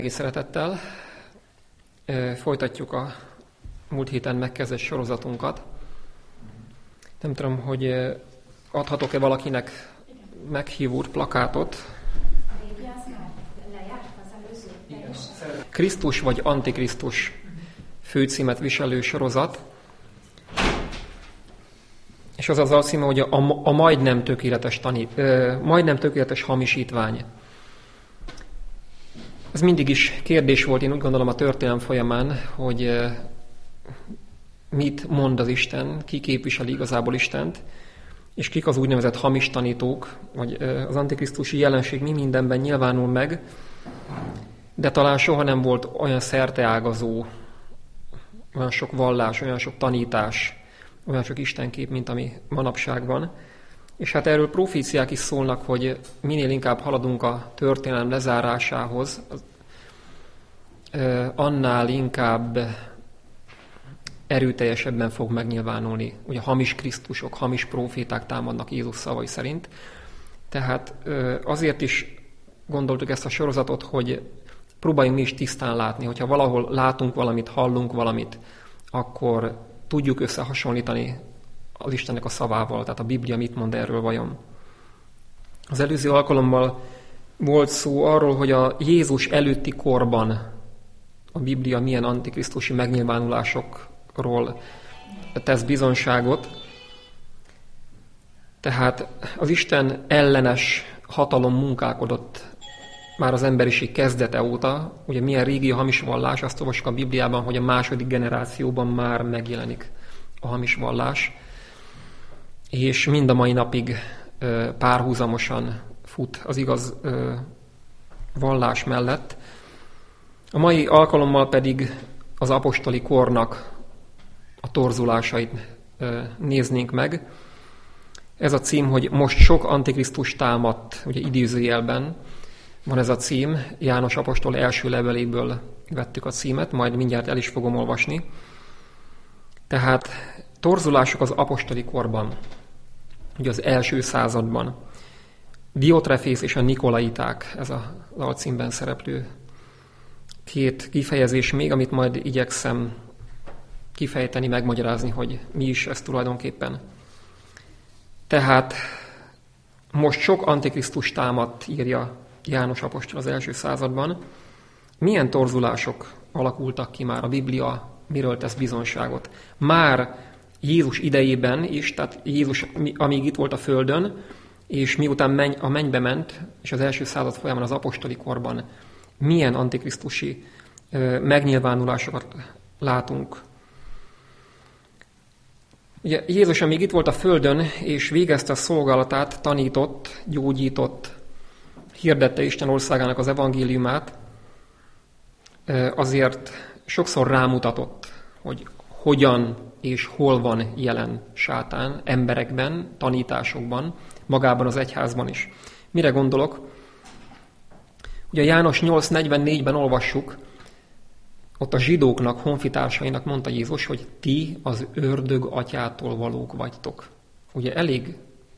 Szeretettel folytatjuk a múlt héten megkezdett sorozatunkat. Nem tudom, hogy adhatok-e valakinek meghívót, plakátot. Krisztus vagy Antikrisztus főcímet viselő sorozat. És az az alcíme, hogy a majdnem tökéletes hamisítvány. Ez mindig is kérdés volt, én úgy gondolom, a történelem folyamán, hogy mit mond az Isten, ki képviseli igazából Istent, és kik az úgynevezett hamis tanítók, vagy az antikrisztusi jelenség mi mindenben nyilvánul meg, de talán soha nem volt olyan szerteágazó, olyan sok vallás, olyan sok tanítás, olyan sok istenkép, mint ami manapság van. És hát erről proféciák is szólnak, hogy minél inkább haladunk a történelem lezárásához, annál inkább erőteljesebben fog megnyilvánulni. Ugye hamis krisztusok, hamis próféták támadnak Jézus szavai szerint. Tehát azért is gondoltuk ezt a sorozatot, hogy próbáljunk mi is tisztán látni, hogyha valahol látunk valamit, hallunk valamit, akkor tudjuk összehasonlítani az Istennek a szavával, tehát a Biblia mit mond erről vajon. Az előző alkalommal volt szó arról, hogy a Jézus előtti korban a Biblia milyen antikrisztusi megnyilvánulásokról tesz bizonyságot. Tehát az Isten ellenes hatalom munkálkodott már az emberiség kezdete óta. Ugye milyen régi a hamis vallás, azt olvasjuk a Bibliában, hogy a második generációban már megjelenik a hamis vallás. És mind a mai napig párhuzamosan fut az igaz vallás mellett. A mai alkalommal pedig az apostoli kornak a torzulásait néznénk meg. Ez a cím, hogy most sok antikrisztus támadt, ugye idézőjelben van ez a cím, János apostol első leveléből vettük a címet, majd mindjárt el is fogom olvasni. Tehát torzulások az apostoli korban, ugye az első században. Diotrefész és a nikolaiták, ez az alcímben szereplő két kifejezés még, amit majd igyekszem kifejteni, megmagyarázni, hogy mi is ez tulajdonképpen. Tehát most sok antikrisztus támadt, írja János apostol az első században. Milyen torzulások alakultak ki már? A Biblia miről tesz bizonyságot? Már Jézus idejében is, tehát Jézus, amíg itt volt a földön, és miután a mennybe ment, és az első század folyamán az apostoli korban milyen antikrisztusi megnyilvánulásokat látunk. Ugye Jézus, amíg itt volt a földön, és végezte a szolgálatát, tanított, gyógyított, hirdette Isten országának az evangéliumát, azért sokszor rámutatott, hogy hogyan és hol van jelen sátán emberekben, tanításokban, magában az egyházban is. Mire gondolok? Ugye János 8:44-ben olvassuk, ott a zsidóknak, honfitársainak mondta Jézus, hogy ti az ördög atyától valók vagytok. Ugye elég,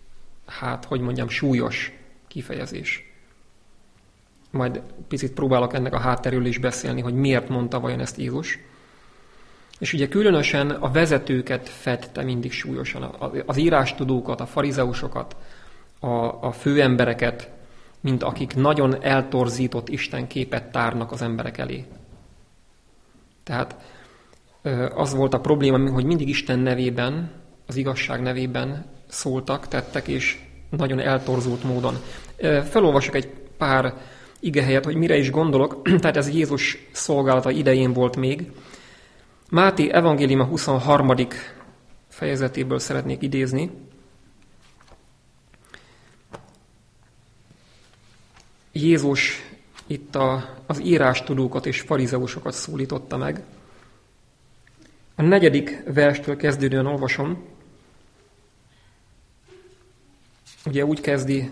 súlyos kifejezés. Majd picit próbálok ennek a hátterről is beszélni, hogy miért mondta vajon ezt Jézus. És ugye különösen a vezetőket fedte mindig súlyosan, az írástudókat, a farizeusokat, a főembereket, mint akik nagyon eltorzított istenképet tárnak az emberek elé. Tehát az volt a probléma, hogy mindig Isten nevében, az igazság nevében szóltak, tettek, és nagyon eltorzult módon. Felolvasok egy pár igehelyet, hogy mire is gondolok, tehát ez Jézus szolgálata idején volt még. Máté evangéliuma 23. fejezetéből szeretnék idézni. Jézus itt az írástudókat és farizeusokat szólította meg. A 4. verstől kezdődően olvasom. Ugye úgy kezdi,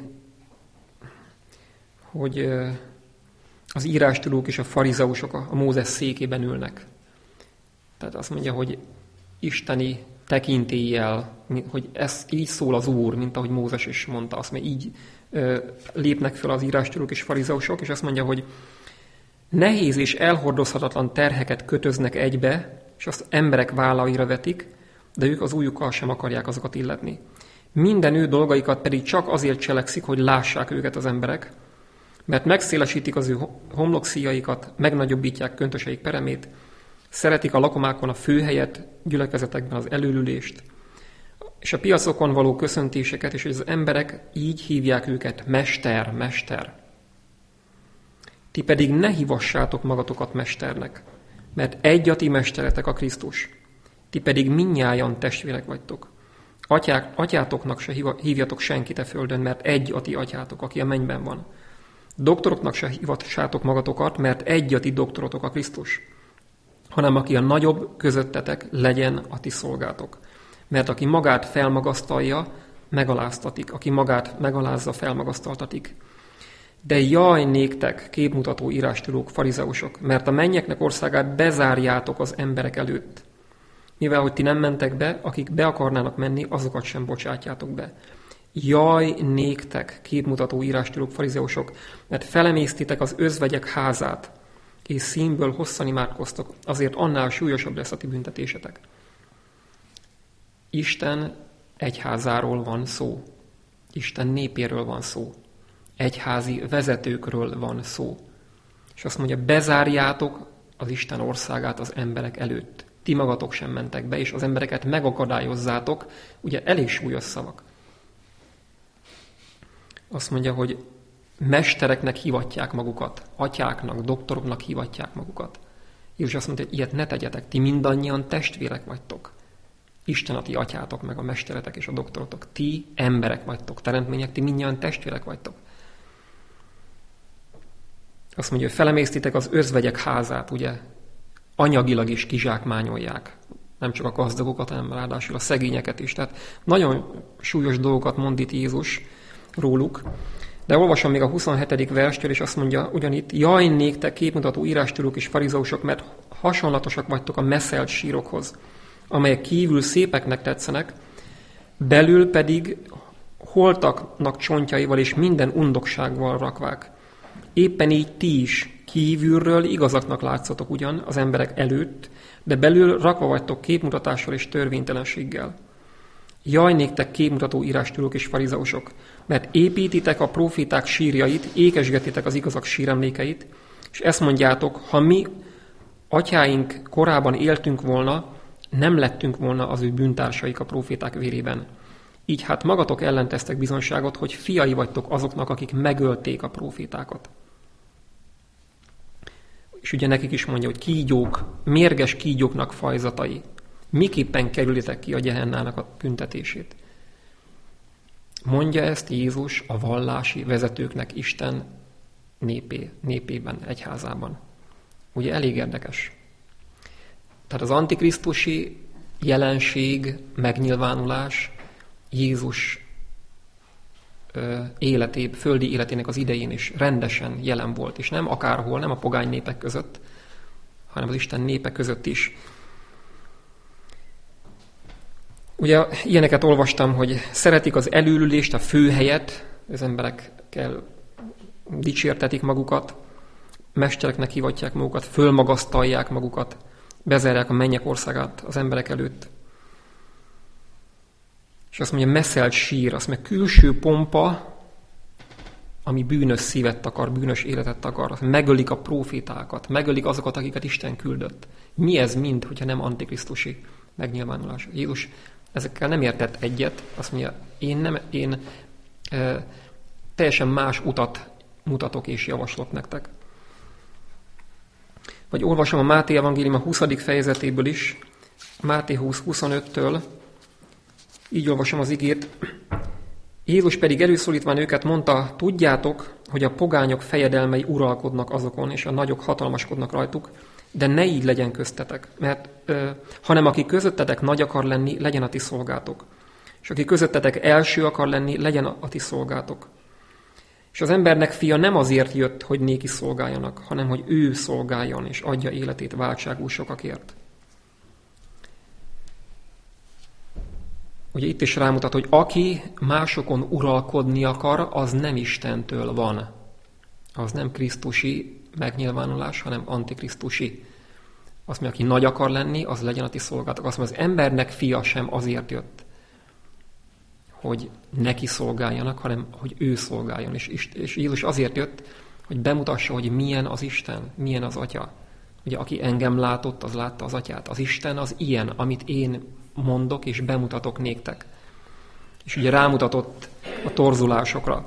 hogy az írástudók és a farizeusok a Mózes székében ülnek. Tehát azt mondja, hogy isteni tekintéllyel, hogy ez így szól az Úr, mint ahogy Mózes is mondta. Azt mondja, így lépnek fel az írástudók és farizeusok, és azt mondja, hogy Nehéz és elhordozhatatlan terheket kötöznek egybe, és azt emberek vállaira vetik, de ők az ujjukkal sem akarják azokat illetni. Minden ő dolgaikat pedig csak azért cselekszik, hogy lássák őket az emberek, mert megszélesítik az ő homlokszíjaikat, megnagyobbítják köntöseik peremét, szeretik a lakomákon a főhelyet, gyülekezetekben az elülülést, és a piacokon való köszöntéseket, és hogy az emberek így hívják őket mester, mester. Ti pedig ne hívassátok magatokat mesternek, mert egy a ti mesteretek a Krisztus. Ti pedig mindnyájan testvérek vagytok. Atyátoknak se hívjatok senkit a földön, mert egy a ti atyátok, aki a mennyben van. Doktoroknak se hívassátok magatokat, mert egy a ti doktorotok a Krisztus, hanem aki a nagyobb közöttetek, legyen a ti szolgátok. Mert aki magát felmagasztalja, megaláztatik, aki magát megalázza, felmagasztaltatik. De jaj néktek, képmutató írástudók, farizeusok, mert a mennyeknek országát bezárjátok az emberek előtt. Mivel, hogy ti nem mentek be, akik be akarnának menni, azokat sem bocsátjátok be. Jaj néktek, képmutató írástudók, farizeusok, mert felemésztitek az özvegyek házát, és színből hosszan imádkoztok, azért annál súlyosabb lesz a ti büntetésetek. Isten egyházáról van szó. Isten népéről van szó. Egyházi vezetőkről van szó. És azt mondja, bezárjátok az Isten országát az emberek előtt. Ti magatok sem mentek be, és az embereket megakadályozzátok. Ugye elég súlyos szavak. Azt mondja, hogy mestereknek hivatják magukat, atyáknak, doktoroknak hivatják magukat. Jézus azt mondja, hogy ilyet ne tegyetek, ti mindannyian testvérek vagytok. Isten a ti atyátok, meg a mesteretek és a doktorotok. Ti emberek vagytok, teremtmények, ti mindannyian testvérek vagytok. Azt mondja, hogy felemésztitek az özvegyek házát, ugye, anyagilag is kizsákmányolják. Nem csak a gazdagokat, hanem ráadásul a szegényeket is. Tehát nagyon súlyos dolgokat mond itt Jézus róluk. De olvasom még a 27. verstől, és azt mondja ugyanitt, jaj néktek, képmutató írástudók és farizeusok, mert hasonlatosak vagytok a meszelt sírokhoz, amelyek kívül szépeknek tetszenek, belül pedig holtaknak csontjaival és minden undoksággal rakvák. Éppen így ti is kívülről igazaknak látszatok ugyan az emberek előtt, de belül rakva vagytok képmutatással és törvénytelenséggel. Jaj néktek, képmutató írástudók és farizeusok, mert építitek a próféták sírjait, ékesgetitek az igazak síremlékeit, és ezt mondjátok, ha mi atyáink korában éltünk volna, nem lettünk volna az ő bűntársaik a próféták vérében. Így hát magatok ellen tesztek bizonyságot, hogy fiai vagytok azoknak, akik megölték a prófétákat. És ugye nekik is mondja, hogy kígyók, mérges kígyóknak fajzatai. Miképpen kerülitek ki a Gehennának a büntetését? Mondja ezt Jézus a vallási vezetőknek Isten népében, egyházában. Ugye elég érdekes. Tehát az antikrisztusi jelenség, megnyilvánulás Jézus földi életének az idején is rendesen jelen volt, és nem akárhol, nem a pogány népek között, hanem az Isten népe között is. Ugye ilyeneket olvastam, hogy szeretik az elülülést, a főhelyet, az emberekkel dicsértetik magukat, mestereknek hivatják magukat, fölmagasztalják magukat, bezárják a mennyek országát az emberek előtt. És azt mondja, meszelt sír, azt mondja, külső pompa, ami bűnös szívet akar, bűnös életet akar, megölik a prófétákat, megölik azokat, akiket Isten küldött. Mi ez mind, hogyha nem antikrisztusi megnyilvánulás? Jézus ezekkel nem értett egyet, azt mondja, én teljesen más utat mutatok és javaslok nektek. Vagy olvasom a Máté evangélium a 20. fejezetéből is, Máté 20:25-től, így olvasom az igét. Jézus pedig előszólítván őket mondta, tudjátok, hogy a pogányok fejedelmei uralkodnak azokon, és a nagyok hatalmaskodnak rajtuk, de ne így legyen köztetek, mert hanem aki közöttetek nagy akar lenni, legyen a ti szolgátok. És aki közöttetek első akar lenni, legyen a ti szolgátok. És az embernek fia nem azért jött, hogy néki szolgáljanak, hanem hogy ő szolgáljon, és adja életét váltságú sokakért. Ugye itt is rámutat, hogy aki másokon uralkodni akar, az nem Istentől van. Az nem krisztusi megnyilvánulás, hanem antikrisztusi. Azt mondja, aki nagy akar lenni, az legyen a ti szolgátok. Azt mondja, az embernek fia sem azért jött, hogy neki szolgáljanak, hanem hogy ő szolgáljon. És Jézus azért jött, hogy bemutassa, hogy milyen az Isten, milyen az Atya. Ugye, aki engem látott, az látta az Atyát. Az Isten az ilyen, amit én mondok és bemutatok néktek. És ugye rámutatott a torzulásokra.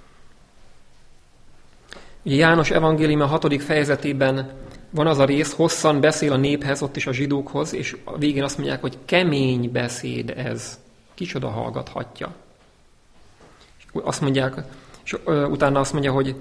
Ugye János evangélium a 6. fejezetében van az a rész, hosszan beszél a néphez, ott is a zsidókhoz, és a végén azt mondják, hogy kemény beszéd ez. Kicsoda hallgathatja. És azt mondják, és utána azt mondja, hogy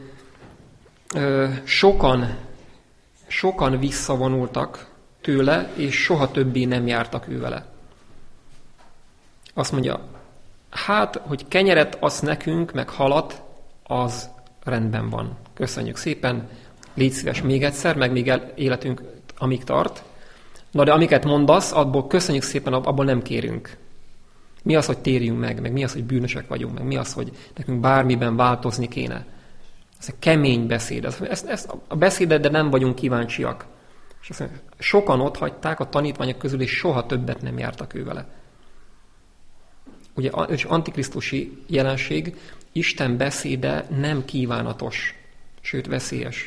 sokan visszavonultak tőle, és soha többé nem jártak ő vele. Azt mondja, hát, hogy kenyeret adsz nekünk, meg halat, az rendben van. Köszönjük szépen, légy szíves még egyszer, meg még életünk amíg tart. Na de amiket mondasz, abból köszönjük szépen, abból nem kérünk. Mi az, hogy térjünk meg mi az, hogy bűnösek vagyunk, meg mi az, hogy nekünk bármiben változni kéne. Ez egy kemény beszéd. Ez a beszédet, de nem vagyunk kíváncsiak. És azt mondja, sokan otthagyták a tanítványok közül, és soha többet nem jártak ő vele. Ugye, és antikrisztusi jelenség, Isten beszéde nem kívánatos, sőt veszélyes.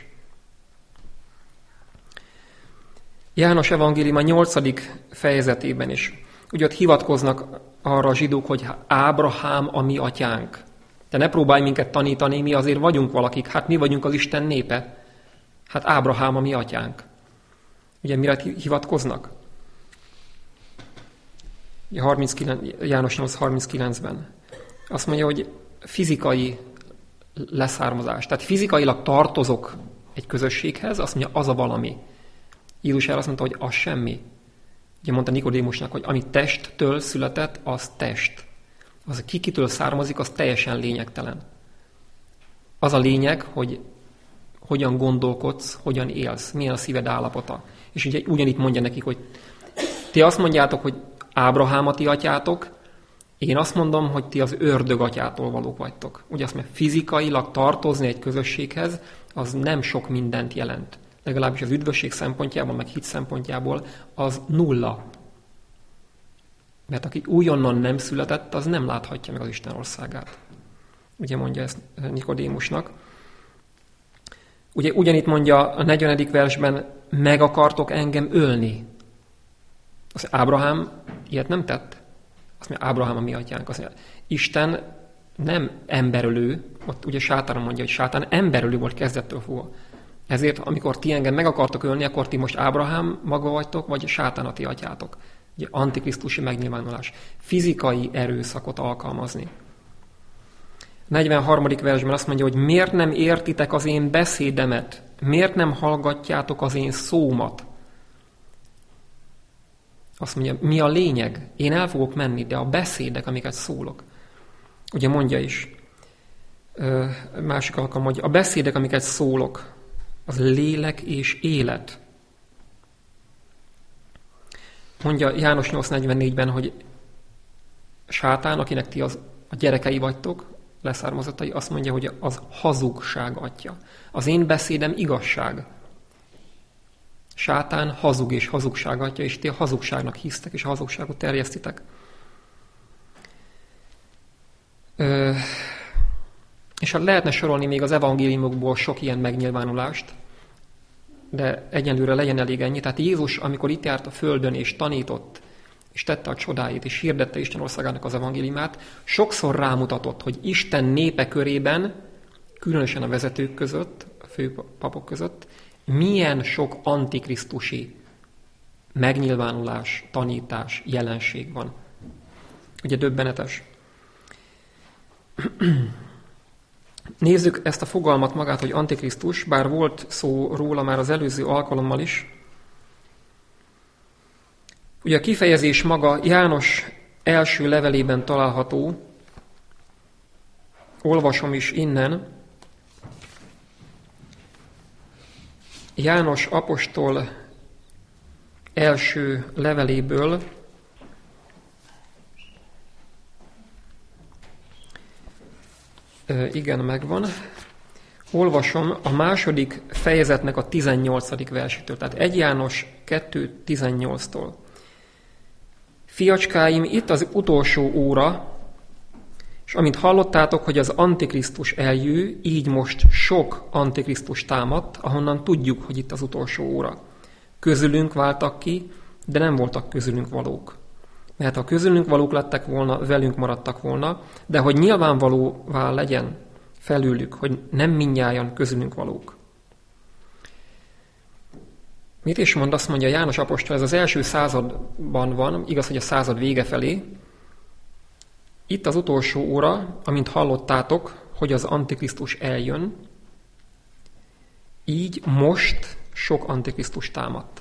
János evangélium a 8. fejezetében is. Ugye ott hivatkoznak arra a zsidók, hogy Ábrahám a mi atyánk. De ne próbálj minket tanítani, mi azért vagyunk valakik. Hát mi vagyunk az Isten népe. Hát Ábrahám a mi atyánk. Ugye mire hivatkoznak? János 8:39-ben. Azt mondja, hogy fizikai leszármazás. Tehát fizikailag tartozok egy közösséghez, azt mondja, az a valami. Jézus erre azt mondta, hogy az semmi. Ugye mondta Nikodémusnak, hogy ami testtől született, az test. Az kitől származik, az teljesen lényegtelen. Az a lényeg, hogy hogyan gondolkodsz, hogyan élsz, milyen a szíved állapota. És ugye ugyanitt mondja nekik, hogy ti azt mondjátok, hogy Ábrahám a ti atyátok, én azt mondom, hogy ti az ördög atyától valók vagytok. Ugye azt mondja, fizikailag tartozni egy közösséghez, az nem sok mindent jelent. Legalábbis az üdvösség szempontjából, meg hit szempontjából az nulla. Mert aki újonnan nem született, az nem láthatja meg az Isten országát. Ugye mondja ezt Nikodémusnak. Ugye ugyanitt mondja a 40. versben, meg akartok engem ölni. Azt mondja, Ábrahám ilyet nem tett. Azt mondja, Ábrahám a mi atyánk. Azt mondja, Isten nem emberölő, ott ugye Sátán mondja, hogy Sátán emberölő volt kezdettől fogva. Ezért, amikor ti engem meg akartok ölni, akkor ti most Ábrahám maga vagytok, vagy Sátán a ti atyátok. Ugye antikrisztusi megnyilvánulás. Fizikai erőszakot alkalmazni. 43. versben azt mondja, hogy miért nem értitek az én beszédemet? Miért nem hallgatjátok az én szómat? Azt mondja, mi a lényeg? Én el fogok menni, de a beszédek, amiket szólok. Ugye mondja is, másik alkalom, hogy a beszédek, amiket szólok, az lélek és élet. Mondja János 8:44-ben, hogy Sátán, akinek ti a gyerekei vagytok, leszármazottai, azt mondja, hogy az hazugság atya. Az én beszédem igazság. Sátán hazug és hazugság atya, és ti a hazugságnak hisztek, és a hazugságot terjesztitek. És hát lehetne sorolni még az evangéliumokból sok ilyen megnyilvánulást, de egyenlőre legyen elég ennyi. Tehát Jézus, amikor itt járt a földön és tanított, és tette a csodáit, és hirdette Isten országának az evangéliumát, sokszor rámutatott, hogy Isten népe körében, különösen a vezetők között, a főpapok között, milyen sok antikrisztusi megnyilvánulás, tanítás, jelenség van. Ugye döbbenetes. Nézzük ezt a fogalmat magát, hogy antikrisztus, bár volt szó róla már az előző alkalommal is. Ugye a kifejezés maga János első levelében található, olvasom is innen, János apostol első leveléből, igen, megvan. Olvasom a második fejezetnek a 18. versétől, tehát 1 János 2.18-tól. Fiacskáim, itt az utolsó óra, és amint hallottátok, hogy az Antikrisztus eljő, így most sok Antikrisztus támadt, ahonnan tudjuk, hogy itt az utolsó óra. Közülünk váltak ki, de nem voltak közülünk valók. Mert ha közülünk valók lettek volna, velünk maradtak volna, de hogy nyilvánvalóvá legyen felőlük, hogy nem mindnyájan közülünk valók. Mit is mond? Azt mondja János apostol, ez az első században van, igaz, hogy a század vége felé. Itt az utolsó óra, amint hallottátok, hogy az Antikrisztus eljön, így most sok Antikrisztus támadt.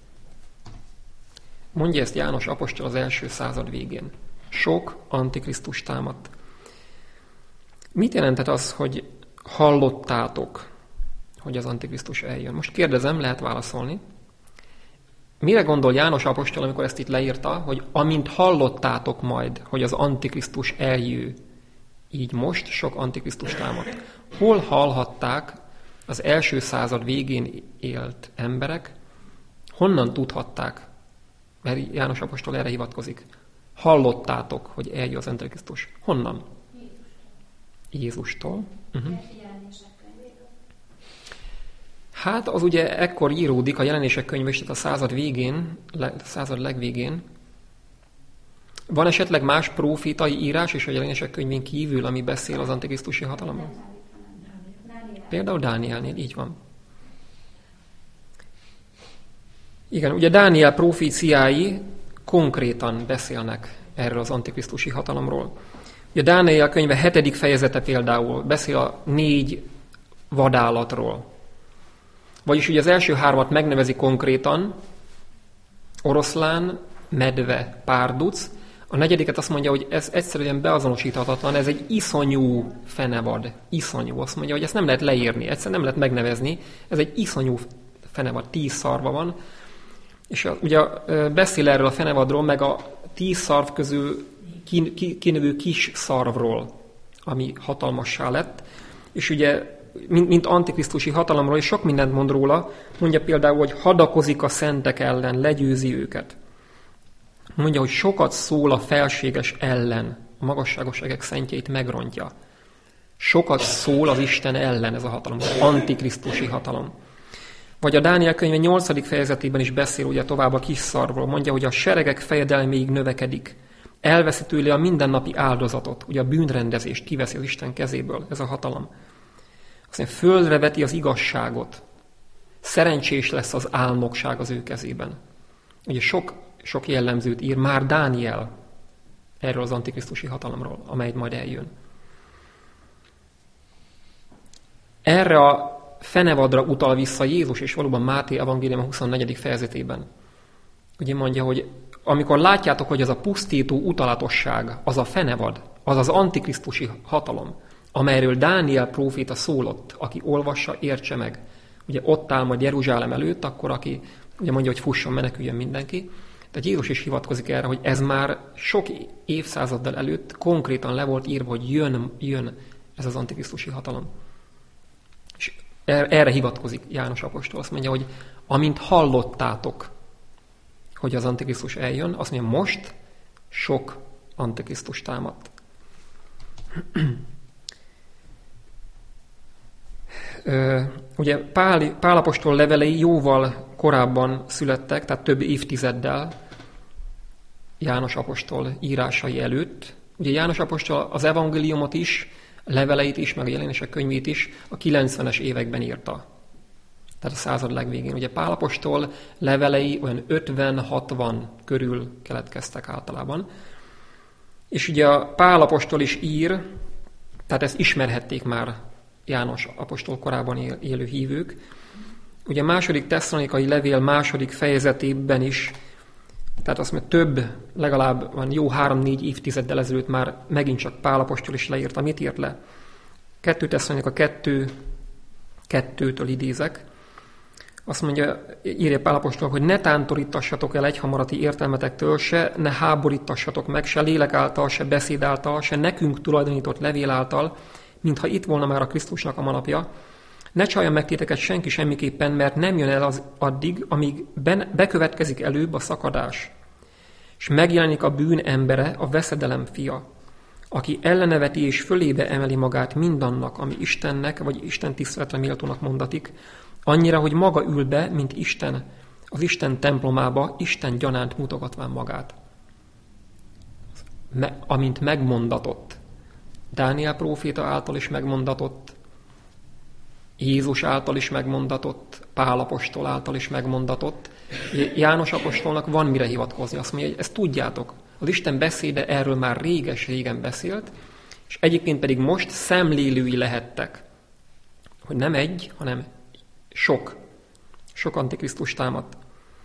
Mondja ezt János apostol az első század végén. Sok Antikrisztus támadt. Mit jelentett az, hogy hallottátok, hogy az Antikrisztus eljön? Most kérdezem, lehet válaszolni. Mire gondol János apostol, amikor ezt itt leírta, hogy amint hallottátok majd, hogy az Antikrisztus eljő, így most sok Antikrisztus támad. Hol hallhatták az első század végén élt emberek, honnan tudhatták, mert János apostol erre hivatkozik. Hallottátok, hogy eljön az Antikrisztus. Honnan? Jézustól. Hát az ugye ekkor íródik a Jelenések könyve is, tehát a század végén, a század legvégén. Van esetleg más prófétai írás is a Jelenések könyvén kívül, ami beszél az antikrisztusi hatalomról? Például Dánielnél, így van. Igen, ugye Dániel proféciái konkrétan beszélnek erről az antikrisztusi hatalomról. Ugye Dániel könyve 7. fejezete például beszél a 4 vadállatról. Vagyis ugye az első 3 megnevezi konkrétan, oroszlán, medve, párduc. A 4. azt mondja, hogy ez egyszerűen beazonosíthatatlan, ez egy iszonyú fenevad. Iszonyú. Azt mondja, hogy ezt nem lehet leírni, egyszerűen nem lehet megnevezni. Ez egy iszonyú fenevad, 10 szarva van. És ugye beszél erről a fenevadról, meg a 10 szarv közül kinövő kis szarvról, ami hatalmassá lett. És ugye mint antikrisztusi hatalomról, és sok mindent mond róla. Mondja például, hogy hadakozik a szentek ellen, legyőzi őket. Mondja, hogy sokat szól a felséges ellen, a magasságos egek szentjeit megrontja. Sokat szól az Isten ellen ez a hatalom, az antikrisztusi hatalom. Vagy a Dániel könyve 8. fejezetében is beszél ugye tovább a kis szarvról. Mondja, hogy a seregek fejedelméig növekedik. Elveszi tőle a mindennapi áldozatot, ugye a bűnrendezést kiveszi az Isten kezéből ez a hatalom. Azt mondja, földre veti az igazságot. Szerencsés lesz az álnokság az ő kezében. Ugye sok jellemzőt ír már Dániel erről az antikrisztusi hatalomról, amely majd eljön. Erre a fenevadra utal vissza Jézus, és valóban Máté evangélium 24. fejezetében. Ugye mondja, hogy amikor látjátok, hogy az a pusztító utalatosság, az a fenevad, az az antikrisztusi hatalom, amelyről Dániel próféta szólott, aki olvassa, értse meg. Ugye ott áll majd Jeruzsálem előtt, akkor aki ugye mondja, hogy fusson, meneküljön mindenki. Tehát Jézus is hivatkozik erre, hogy ez már sok évszázaddal előtt konkrétan le volt írva, hogy jön ez az antikrisztusi hatalom. És erre hivatkozik János apostol. Azt mondja, hogy amint hallottátok, hogy az antikrisztus eljön, azt mondja, most sok antikrisztus támadt. Ugye Pál apostol levelei jóval korábban születtek, tehát több évtizeddel János apostol írásai előtt. Ugye János apostol az evangéliumot is, a leveleit is, meg a Jelenések könyvét is a 90-es években írta. Tehát a század legvégén. Ugye Pál apostol levelei olyan 50-60 körül keletkeztek általában. És ugye a Pál apostol is ír, tehát ezt ismerhették már János apostol korában élő hívők. Ugye a második tesszalonikai levél második fejezetében is, tehát azt mondja, több, legalább van jó 3-4 évtizeddel ezelőtt már megint csak Pál apostol is leírta. Mit írt le? 2 Tesszalonika 2:2-től idézek. Azt mondja, írja Pál apostol, hogy ne tántorítassatok el egyhamarati értelmetektől, se ne háborítassatok meg, se lélek által, se beszéd által, se nekünk tulajdonított levél által, mintha itt volna már a Krisztusnak a manapja, Ne csaljon meg titeket senki semmiképpen, mert nem jön el az addig, amíg bekövetkezik előbb a szakadás. És megjelenik a bűn embere, a veszedelem fia, aki elleneveti és fölébe emeli magát mindannak, ami Istennek, vagy Isten tiszteletre méltónak mondatik, annyira, hogy maga ül be, mint Isten, az Isten templomába, Isten gyanánt mutogatván magát. Amint megmondatott, Dániel próféta által is megmondatott, Jézus által is megmondatott, Pál apostol által is megmondatott. János apostolnak van mire hivatkozni. Azt mondja, hogy ezt tudjátok. Az Isten beszéde erről már réges-régen beszélt, és egyébként pedig most szemlélői lehettek, hogy nem egy, hanem sok antikrisztus támadt.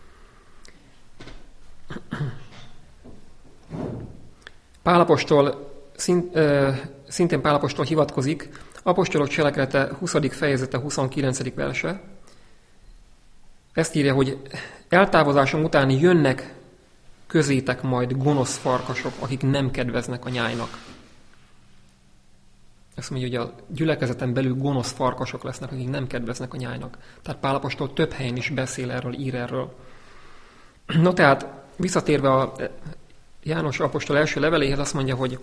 Pál apostol, szintén Pál apostol hivatkozik, Apostolok cselekedete 20. fejezete 29. verse. Ezt írja, hogy eltávozásom után jönnek közétek majd gonosz farkasok, akik nem kedveznek a nyájnak. Ezt mondja, hogy a gyülekezeten belül gonosz farkasok lesznek, akik nem kedveznek a nyájnak. Tehát Pál apostol több helyen is beszél erről, ír erről. No tehát, visszatérve a János apostol első leveléhez, azt mondja, hogy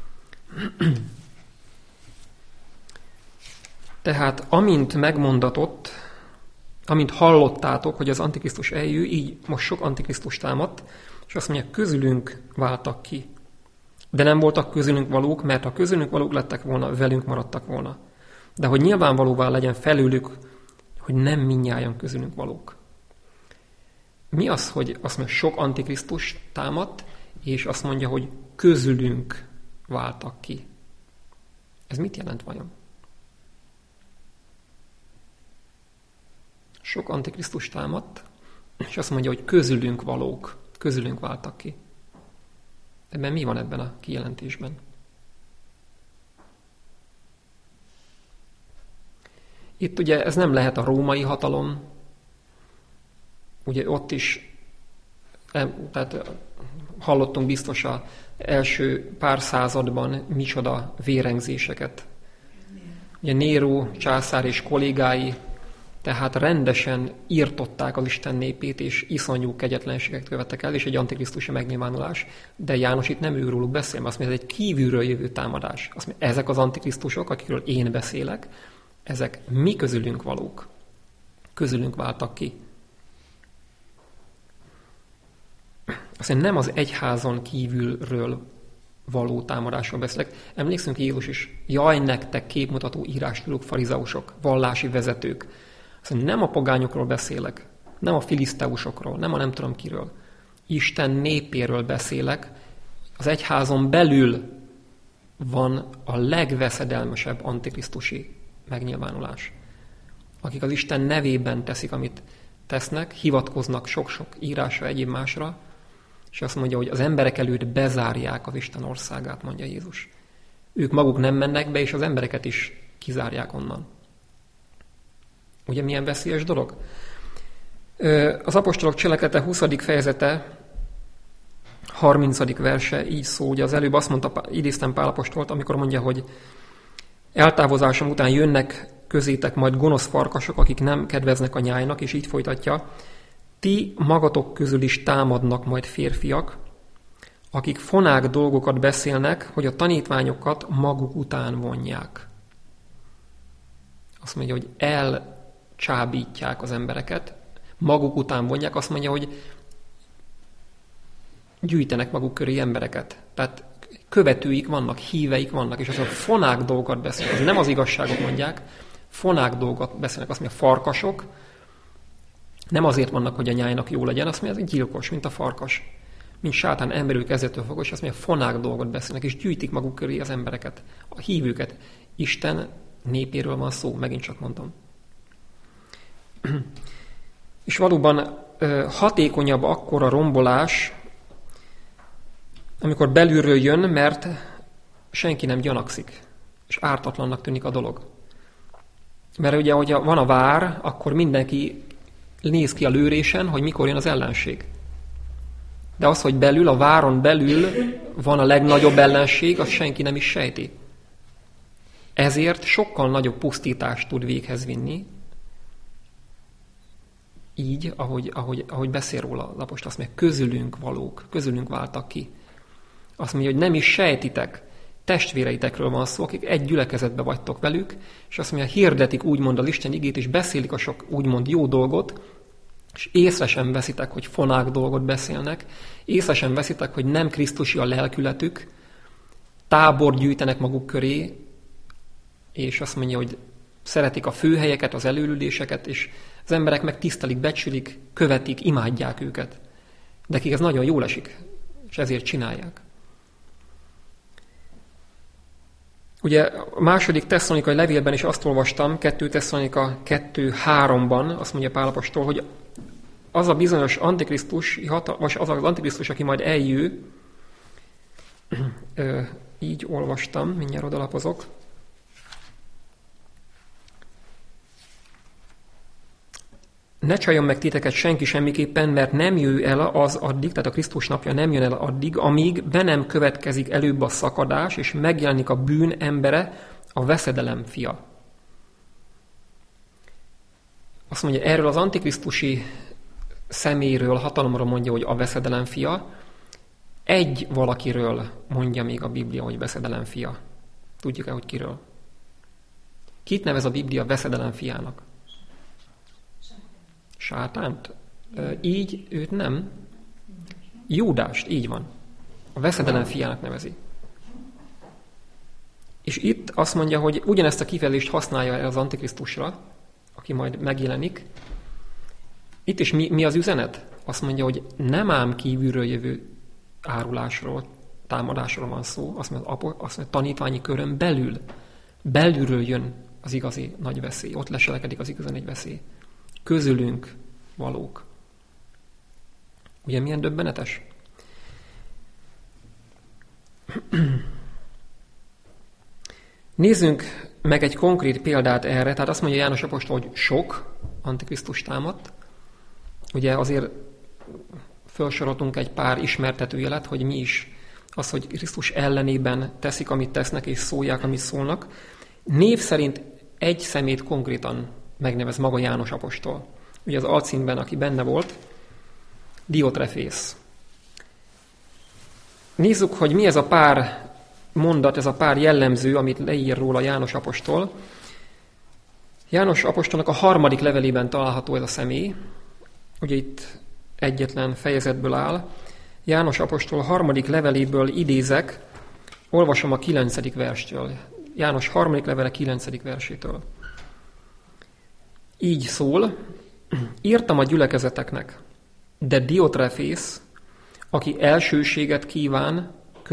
tehát amint megmondatott, amint hallottátok, hogy az Antikrisztus eljő, így most sok Antikrisztus támadt, és azt mondja, közülünk váltak ki. De nem voltak közülünk valók, mert ha közülünk valók lettek volna, velünk maradtak volna. De hogy nyilvánvalóvá legyen felőlük, hogy nem mindnyájan közülünk valók. Mi az, hogy azt mondja, sok Antikrisztus támadt, és azt mondja, hogy közülünk váltak ki. Ez mit jelent vajon? Sok Antikrisztus támadt, és azt mondja, hogy közülünk valók, közülünk váltak ki. Ebben mi van ebben a kijelentésben? Itt ugye ez nem lehet a római hatalom, ugye ott is, tehát hallottunk biztos az első pár században micsoda vérengzéseket. Ugye Néró császár és kollégái tehát rendesen írtották az Isten népét, és iszonyú kegyetlenségeket követtek el, és egy antikrisztusi megnyilvánulás. De János itt nem őróluk beszél, mert azt mondja, ez egy kívülről jövő támadás. Azt mondja, ezek az antikrisztusok, akikről én beszélek, ezek mi közülünk valók. Közülünk váltak ki. Azt mondja, nem az egyházon kívülről való támadásról beszélek. Emlékszünk, Jézus is, jaj nektek képmutató írástudók, farizeusok, vallási vezetők. Azt mondja, nem a pogányokról beszélek, nem a filiszteusokról, nem a nem tudom kiről. Isten népéről beszélek. Az egyházon belül van a legveszedelmesebb antikrisztusi megnyilvánulás. Akik az Isten nevében teszik, amit tesznek, hivatkoznak sok-sok írásra, egyéb másra, és azt mondja, hogy az emberek előtt bezárják az Isten országát, mondja Jézus. Ők maguk nem mennek be, és az embereket is kizárják onnan. Ugye milyen veszélyes dolog? Az apostolok cselekedete 20. fejezete 30. verse így szól, ugye az előbb azt mondta, idéztem Pál apostolt, amikor mondja, hogy eltávozásom után jönnek közétek majd gonosz farkasok, akik nem kedveznek a nyájnak, és így folytatja, ti magatok közül is támadnak majd férfiak, akik fonák dolgokat beszélnek, hogy a tanítványokat maguk után vonják. Azt mondja, hogy elcsábítják az embereket, maguk után vonják, azt mondja, hogy gyűjtenek maguk köré embereket. Tehát követőik vannak, híveik vannak, és azt mondja, fonák dolgokat beszélnek. Az nem az igazságot mondják, fonák dolgokat beszélnek. Azt mondja, farkasok, nem azért vannak, hogy a nyájnak jó legyen, azt mondja, ez gyilkos, mint a farkas. Mint sátán emberül kezdettől fogva, és azt mondja, fonák dolgot beszélnek, és gyűjtik maguk köré az embereket, a hívőket. Isten népéről van szó, megint csak mondom. És valóban hatékonyabb akkor a rombolás, amikor belülről jön, mert senki nem gyanakszik, és ártatlannak tűnik a dolog. Mert ugye, hogyha van a vár, akkor mindenki néz ki a lőrésen, hogy mikor jön az ellenség. De az, hogy belül, a váron belül van a legnagyobb ellenség, azt senki nem is sejti. ezért sokkal nagyobb pusztítást tud véghez vinni, így, ahogy beszél róla az apostol, azt mondja, közülünk valók, közülünk váltak ki. Azt mondja, hogy nem is sejtitek, testvéreitekről van szó, akik egy gyülekezetbe vagytok velük, és azt mondja, hirdetik úgymond az Isten igét, és beszélik a sok úgymond jó dolgot, és észre sem veszitek, hogy fonák dolgot beszélnek, észre sem veszitek, hogy nem krisztusi a lelkületük, tábort gyűjtenek maguk köré, és azt mondja, hogy szeretik a főhelyeket, az előüléseket, és az emberek meg tisztelik, becsülik, követik, imádják őket. De akik ez nagyon jól esik, és ezért csinálják. Ugye a második tesszalonikai levélben is azt olvastam, 2 Tesszalonika 2:3-ban, azt mondja Pál apostol, hogy az a bizonyos antikrisztus, vagy az az antikrisztus, aki majd eljő, így olvastam, mindjárt odalapozok. Ne csaljon meg titeket senki semmiképpen, mert nem jön el az addig, tehát a Krisztus napja nem jön el addig, amíg be nem következik előbb a szakadás, és megjelenik a bűn embere, a veszedelem fia. Azt mondja, erről az antikrisztusi személyről, hatalomról mondja, hogy a veszedelem fia. Egy valakiről mondja még a Biblia, hogy veszedelem fia. Tudjuk-e, hogy kiről? Kit nevez a Biblia veszedelem fiának? Sátánt? Így őt nem. Júdást, így van. A veszedelem fiának nevezi. És itt azt mondja, hogy ugyanezt a kifejezést használja el az Antikrisztusra, aki majd megjelenik. Itt is mi az üzenet? Azt mondja, hogy nem ám kívülről jövő árulásról, támadásról van szó. Azt mondja, tanítványi körön belülről jön az igazi nagy veszély. Ott leselekedik az igazi nagy veszély. Közülünk valók. Ugye milyen döbbenetes? Nézzünk meg egy konkrét példát erre. Tehát azt mondja János apostol, hogy sok antikrisztus támadt. Ugye azért felsoroltunk egy pár ismertetőjelet, hogy mi is az, hogy Krisztus ellenében teszik, amit tesznek, és szólják, amit szólnak. Név szerint egy szemét konkrétan megnevez maga János apostol. Ugye az alcímben, aki benne volt, Diotrefész. Nézzük, hogy mi ez a pár mondat, ez a pár jellemző, amit leír róla János apostol. János apostolnak a 3. levelében található ez a személy. Ugye itt egyetlen fejezetből áll. János apostol 3. leveléből idézek, olvasom a 9. verstől. János 3. levele 9. versétől. Így szól, írtam a gyülekezeteknek, de Diotrefész, aki elsőséget kíván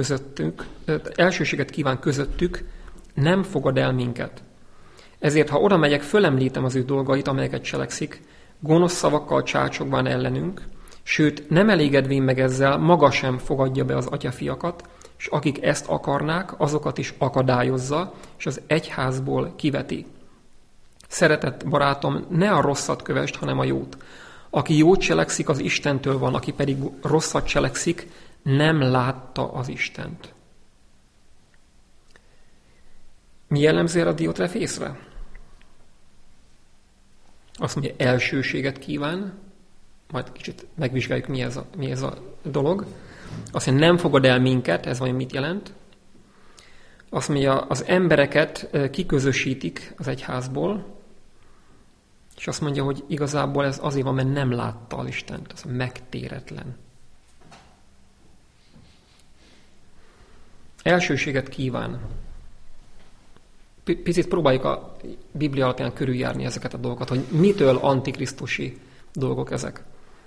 közöttük, nem fogad el minket. Ezért, ha oda megyek, fölemlítem az ő dolgait, amelyeket cselekszik, gonosz szavakkal csácsogván ellenünk, sőt, nem elégedvén meg ezzel, maga sem fogadja be az atyafiakat, és akik ezt akarnák, azokat is akadályozza, és az egyházból kiveti. Szeretett barátom, ne a rosszat kövesd, hanem a jót. Aki jót cselekszik, az Istentől van, aki pedig rosszat cselekszik, nem látta az Istent. Mi jellemző a Diotrefészre? Azt mondja, elsőséget kíván, majd kicsit megvizsgáljuk, mi ez a dolog. Azt mondja, nem fogad el minket, ez vajon mit jelent? Azt mondja, az embereket kiközösítik az egyházból, és azt mondja, hogy igazából ez azért van, mert nem látta az Istent, az megtéretlen. Elsőséget kíván. Picit próbáljuk a Biblia alapján körüljárni ezeket a dolgokat, hogy mitől antikrisztusi dolgok ezek.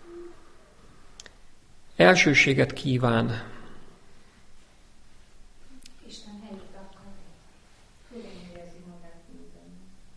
Elsőséget kíván. Isten helyét akar. Hogyan érzi magát minden?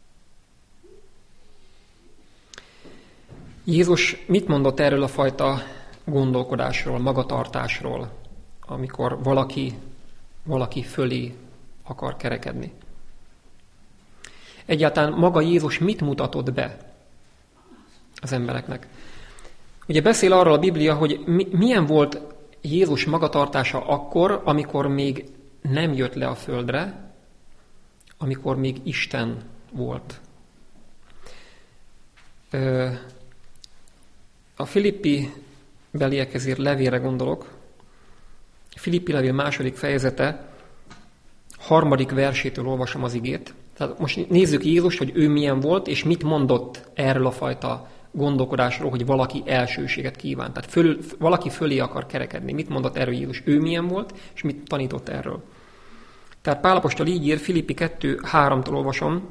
Jézus mit mondott erről a fajta gondolkodásról, magatartásról, amikor valaki fölé akar kerekedni? Egyáltalán maga Jézus mit mutatott be az embereknek? Ugye beszél arról a Biblia, hogy milyen volt Jézus magatartása akkor, amikor még nem jött le a földre, amikor még Isten volt. A Filippi beliekhez írt levélre gondolok. Filippi levél 2. fejezete 3. versétől olvasom az igét. Tehát most nézzük Jézust, hogy ő milyen volt, és mit mondott erről a fajta gondolkodásról, hogy valaki elsőséget kíván. Tehát valaki fölé akar kerekedni. Mit mondott erről Jézus? Ő milyen volt, és mit tanított erről? Tehát Pál apostol így ír, Filippi 2:3-tól olvasom.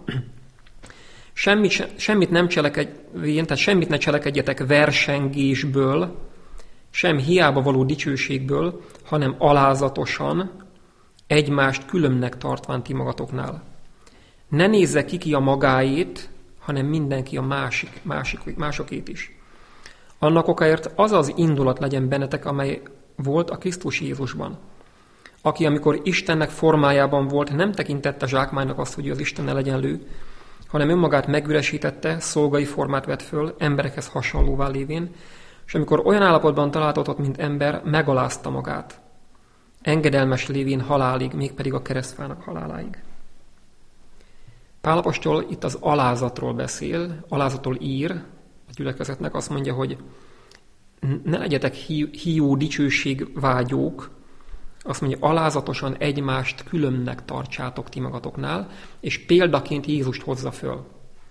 Semmit ne cselekedjetek versengésből, sem hiába való dicsőségből, hanem alázatosan, egymást különbnek tartván ti magatoknál. Ne nézze ki a magáét, hanem mindenki a másokét is. Annak okáért az az indulat legyen bennetek, amely volt a Krisztus Jézusban, aki, amikor Istennek formájában volt, nem tekintette zsákmánynak azt, hogy ő az Istennel egyenlő, hanem önmagát megüresítette, szolgai formát vett föl, emberekhez hasonlóvá lévén, és amikor olyan állapotban találtatott, mint ember, megalázta magát, engedelmes lévén halálig, mégpedig a keresztfának haláláig. Pál apostol itt az alázatról beszél, alázatról ír a gyülekezetnek, azt mondja, hogy ne legyetek hiú dicsőségvágyók, azt mondja, alázatosan egymást különbnek tartsátok ti magatoknál, és példaként Jézust hozza föl.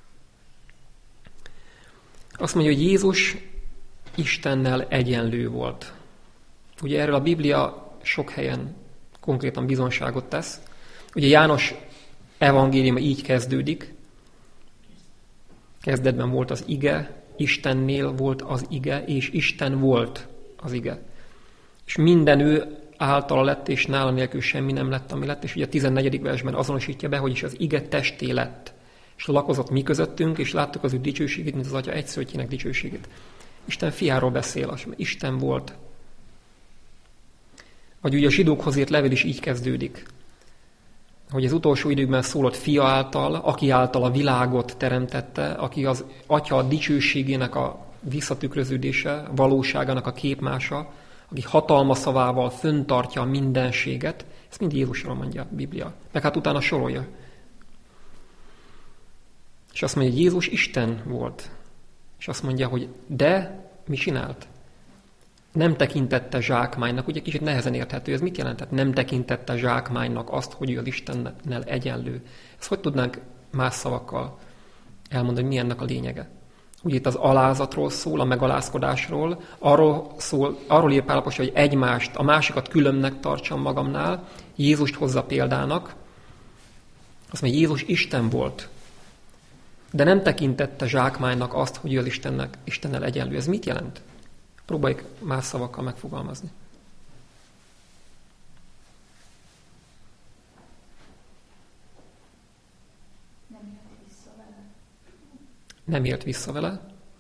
Azt mondja, hogy Jézus Istennel egyenlő volt. Ugye erről a Biblia sok helyen konkrétan bizonságot tesz. Ugye János evangéliuma így kezdődik. Kezdetben volt az ige, Istennél volt az ige, és Isten volt az ige. És minden ő általa lett, és nála nélkül semmi nem lett, ami lett. És ugye a 14. versben azonosítja be, hogy is az ige testé lett. És lakozott mi közöttünk, és láttuk az ő dicsőségét, mint az Atya egyszülöttjének dicsőségét. Isten fiáról beszél, Isten volt. Vagy ugye a zsidókhoz írt levél is így kezdődik, hogy az utolsó időkben szólott fia által, aki által a világot teremtette, aki az Atya dicsőségének a visszatükröződése, valóságának a képmása, aki hatalma szavával föntartja a mindenséget, ezt mind Jézusról mondja a Biblia. Meg hát utána sorolja. És azt mondja, hogy Jézus Isten volt. És azt mondja, hogy de mi csinált? Nem tekintette zsákmánynak, ugye kicsit nehezen érthető, ez mit jelentett? Nem tekintette zsákmánynak azt, hogy ő az Istennel egyenlő. Ezt hogy tudnánk más szavakkal elmondani, hogy mi ennek a lényege? Ugye itt az alázatról szól, a megalázkodásról, arról ír Pál apostol, hogy egymást, a másikat különbnek tartsam magamnál, Jézust hozza példának. Azt mondja, Jézus Isten volt, de nem tekintette zsákmánynak azt, hogy ő az Istennel egyenlő. Ez mit jelent? Próbáljuk más szavakkal megfogalmazni. Nem élt vissza vele.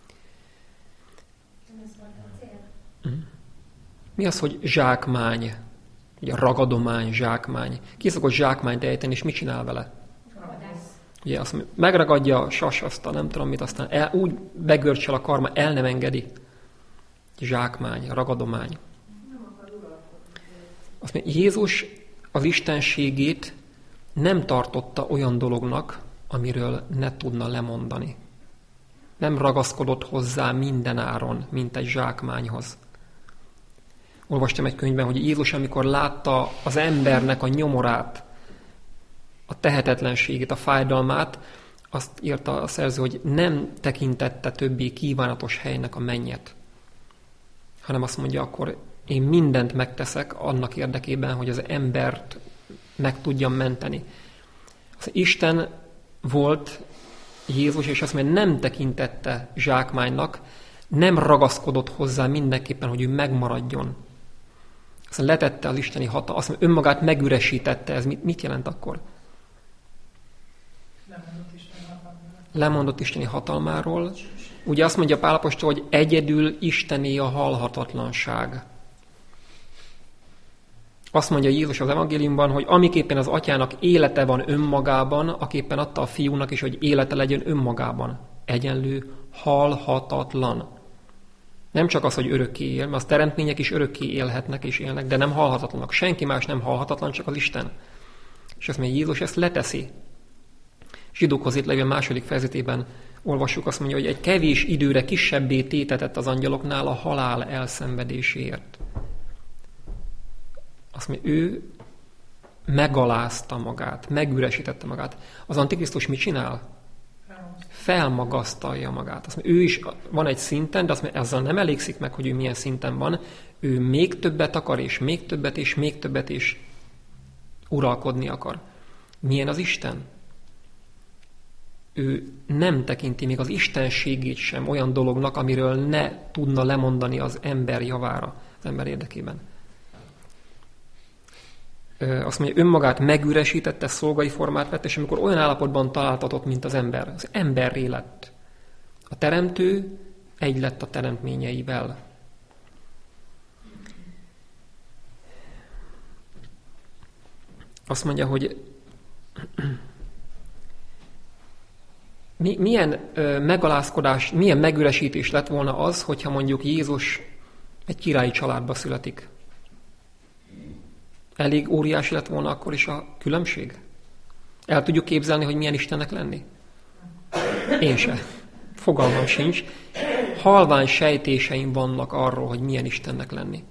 Ez volt a cél. Mi az, hogy zsákmány? Ugye ragadomány, zsákmány. Ki szokott zsákmányt ejteni, és mit csinál vele? Ugye azt mondja, megragadja a sas, aztán nem tudom mit, aztán úgy begörcsel a karma, el nem engedi. Zsákmány, ragadomány. Azt mondja, Jézus az istenségét nem tartotta olyan dolognak, amiről ne tudna lemondani. Nem ragaszkodott hozzá minden áron, mint egy zsákmányhoz. Olvastam egy könyvben, hogy Jézus, amikor látta az embernek a nyomorát, a tehetetlenségét, a fájdalmát, azt írta a szerző, hogy nem tekintette többé kívánatos helynek a mennyet, hanem azt mondja, akkor én mindent megteszek annak érdekében, hogy az embert meg tudjam menteni. Az Isten volt Jézus, és azt mondja, nem tekintette zsákmánynak, nem ragaszkodott hozzá mindenképpen, hogy ő megmaradjon. Aztán letette az isteni hatalmat, azt mondja, önmagát megüresítette. Ez mit jelent akkor? Lemondott isteni hatalmáról. Ugye azt mondja Pál apostol, hogy egyedül Istené a halhatatlanság. Azt mondja Jézus az evangéliumban, hogy amiképpen az atyának élete van önmagában, aképpen adta a fiúnak is, hogy élete legyen önmagában. Egyenlő, halhatatlan. Nem csak az, hogy örökké él, mert az teremtmények is örökké élhetnek és élnek, de nem halhatatlanak. Senki más nem halhatatlan, csak az Isten. És azt mondja, Jézus ezt leteszi. Zsidókhoz írt levél 2. fejezetében olvassuk, azt mondja, hogy egy kevés időre kisebbé tétetett az angyaloknál a halál elszenvedéséért. Azt mondja, ő megalázta magát, megüresítette magát. Az Antikrisztus mit csinál? Felmagasztalja magát. Azt mondja, ő is van egy szinten, de azt mondja, ezzel nem elégszik meg, hogy ő milyen szinten van. Ő még többet akar, és még többet, és még többet, és uralkodni akar. Milyen az Isten? Ő nem tekinti még az istenségét sem olyan dolognak, amiről ne tudna lemondani az ember javára, az ember érdekében. Azt mondja, önmagát megüresítette, szolgai formát vett, és amikor olyan állapotban találtatott, mint az emberré lett. A teremtő egy lett a teremtményeivel. Azt mondja, hogy milyen megalázkodás, milyen megüresítés lett volna az, hogyha mondjuk Jézus egy királyi családba születik. Elég óriási lett volna akkor is a különbség? El tudjuk képzelni, hogy milyen Istennek lenni? Én se. Fogalmam sincs. Halvány sejtéseim vannak arról, hogy milyen Istennek lenni.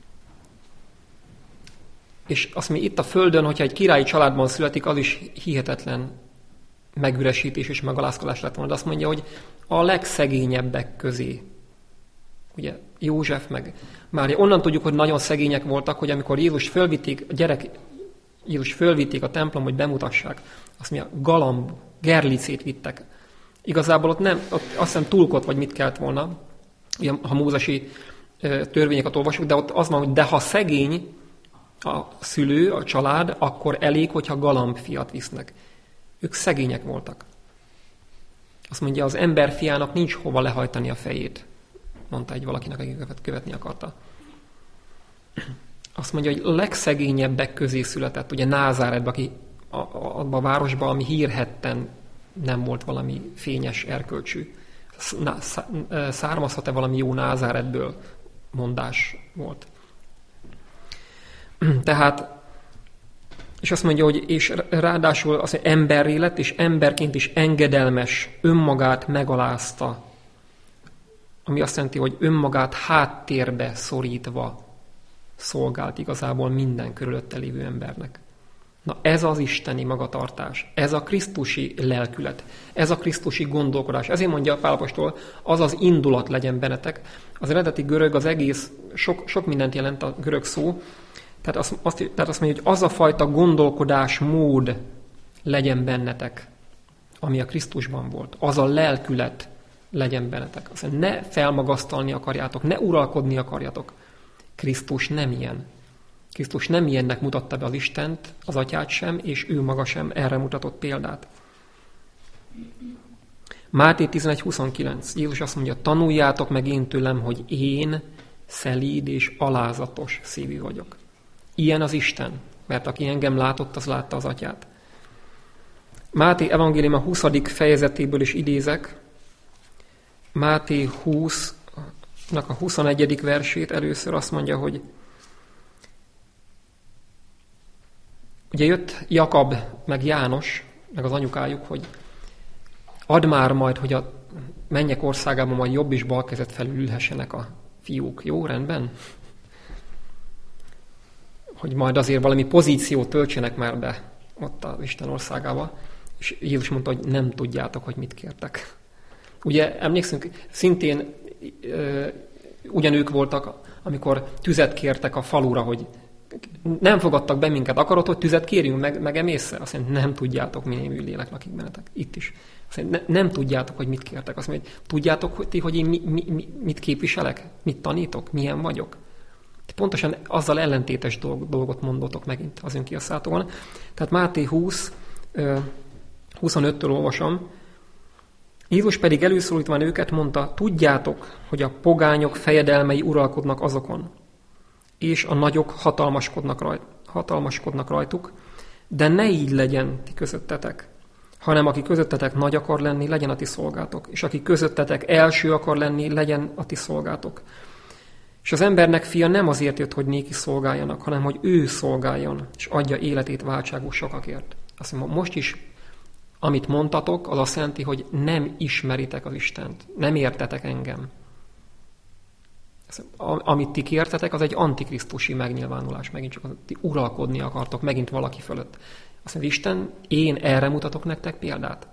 És azt mondja, itt a Földön, hogyha egy királyi családban születik, az is hihetetlen megüresítés és megalázkodás lett volna. De azt mondja, hogy a legszegényebbek közé. Ugye József meg Mária. Onnan tudjuk, hogy nagyon szegények voltak, hogy amikor Jézus fölvitték a templom, hogy bemutassák, azt mondja, galamb, gerlicét vittek. Igazából ott azt hiszem túlkot, vagy mit kellett volna, ugye, ha mózesi törvényeket olvasjuk, de ott az van, hogy de ha szegény a szülő, a család, akkor elég, hogyha galambfiat visznek. Ők szegények voltak. Azt mondja, az ember fiának nincs hova lehajtani a fejét, mondta egy valakinek, aki követni akarta. Azt mondja, hogy a legszegényebbek közé született, ugye Názáretben, aki abban a városban, ami hírhedten nem volt valami fényes erkölcsű. Származhat-e valami jó Názáretből? Mondás volt. Tehát, és azt mondja, hogy és ráadásul az, hogy emberré lett, és emberként is engedelmes, önmagát megalázta, ami azt jelenti, hogy önmagát háttérbe szorítva szolgált igazából minden körülötte lévő embernek. Na ez az isteni magatartás, ez a krisztusi lelkület, ez a krisztusi gondolkodás. Ezért mondja Pál apostol, az az indulat legyen bennetek. Az eredeti görög, az egész, sok mindent jelent a görög szó, tehát azt mondja, hogy az a fajta gondolkodásmód legyen bennetek, ami a Krisztusban volt. Az a lelkület legyen bennetek. Azt mondja, ne felmagasztalni akarjátok, ne uralkodni akarjátok. Krisztus nem ilyen. Krisztus nem ilyennek mutatta be az Istent, az Atyát sem, és ő maga sem erre mutatott példát. Máté 11.29. Jézus azt mondja, tanuljátok meg én tőlem, hogy én szelíd és alázatos szívű vagyok. Ilyen az Isten, mert aki engem látott, az látta az Atyát. Máté evangélium a 20. fejezetéből is idézek. Máté 20-nak a 21. versét először azt mondja, hogy ugye jött Jakab, meg János, meg az anyukájuk, hogy add már majd, hogy a mennyek országában majd jobb és bal kezet felül ülhessenek a fiúk. Jó, rendben? Hogy majd azért valami pozíciót töltsenek már be ott az Isten országába. És Jézus mondta, hogy nem tudjátok, hogy mit kértek. Ugye emlékszünk, szintén ugyanők voltak, amikor tüzet kértek a falura, hogy nem fogadtak be minket. Akarod, hogy tüzet kérjünk, meg emészszel? Azt mondja, nem tudjátok, milyen lélek lakik bennetek. Itt is. Azt mondja, nem tudjátok, hogy mit kértek. Azt mondja, tudjátok, hogy én mit képviselek? Mit tanítok? Milyen vagyok? Pontosan azzal ellentétes dolgot mondotok megint az önkiaszátóan. Tehát Máté 20, 25-től olvasom. Jézus pedig előszólítván őket mondta, tudjátok, hogy a fejedelmei uralkodnak azokon, és a nagyok hatalmaskodnak rajtuk, de ne így legyen ti közöttetek, hanem aki közöttetek nagy akar lenni, legyen a ti szolgátok, és aki közöttetek első akar lenni, legyen a ti szolgátok. És az embernek fia nem azért jött, hogy néki szolgáljanak, hanem hogy ő szolgáljon, és adja életét váltságos sokakért. Azt mondom, most is Amit mondtatok, az azt jelenti, hogy nem ismeritek az Istent. Nem értetek engem. Amit ti kértetek, az egy antikrisztusi megnyilvánulás. Megint csak ti uralkodni akartok megint valaki fölött. Azt mondja, Isten, én erre mutatok nektek példát.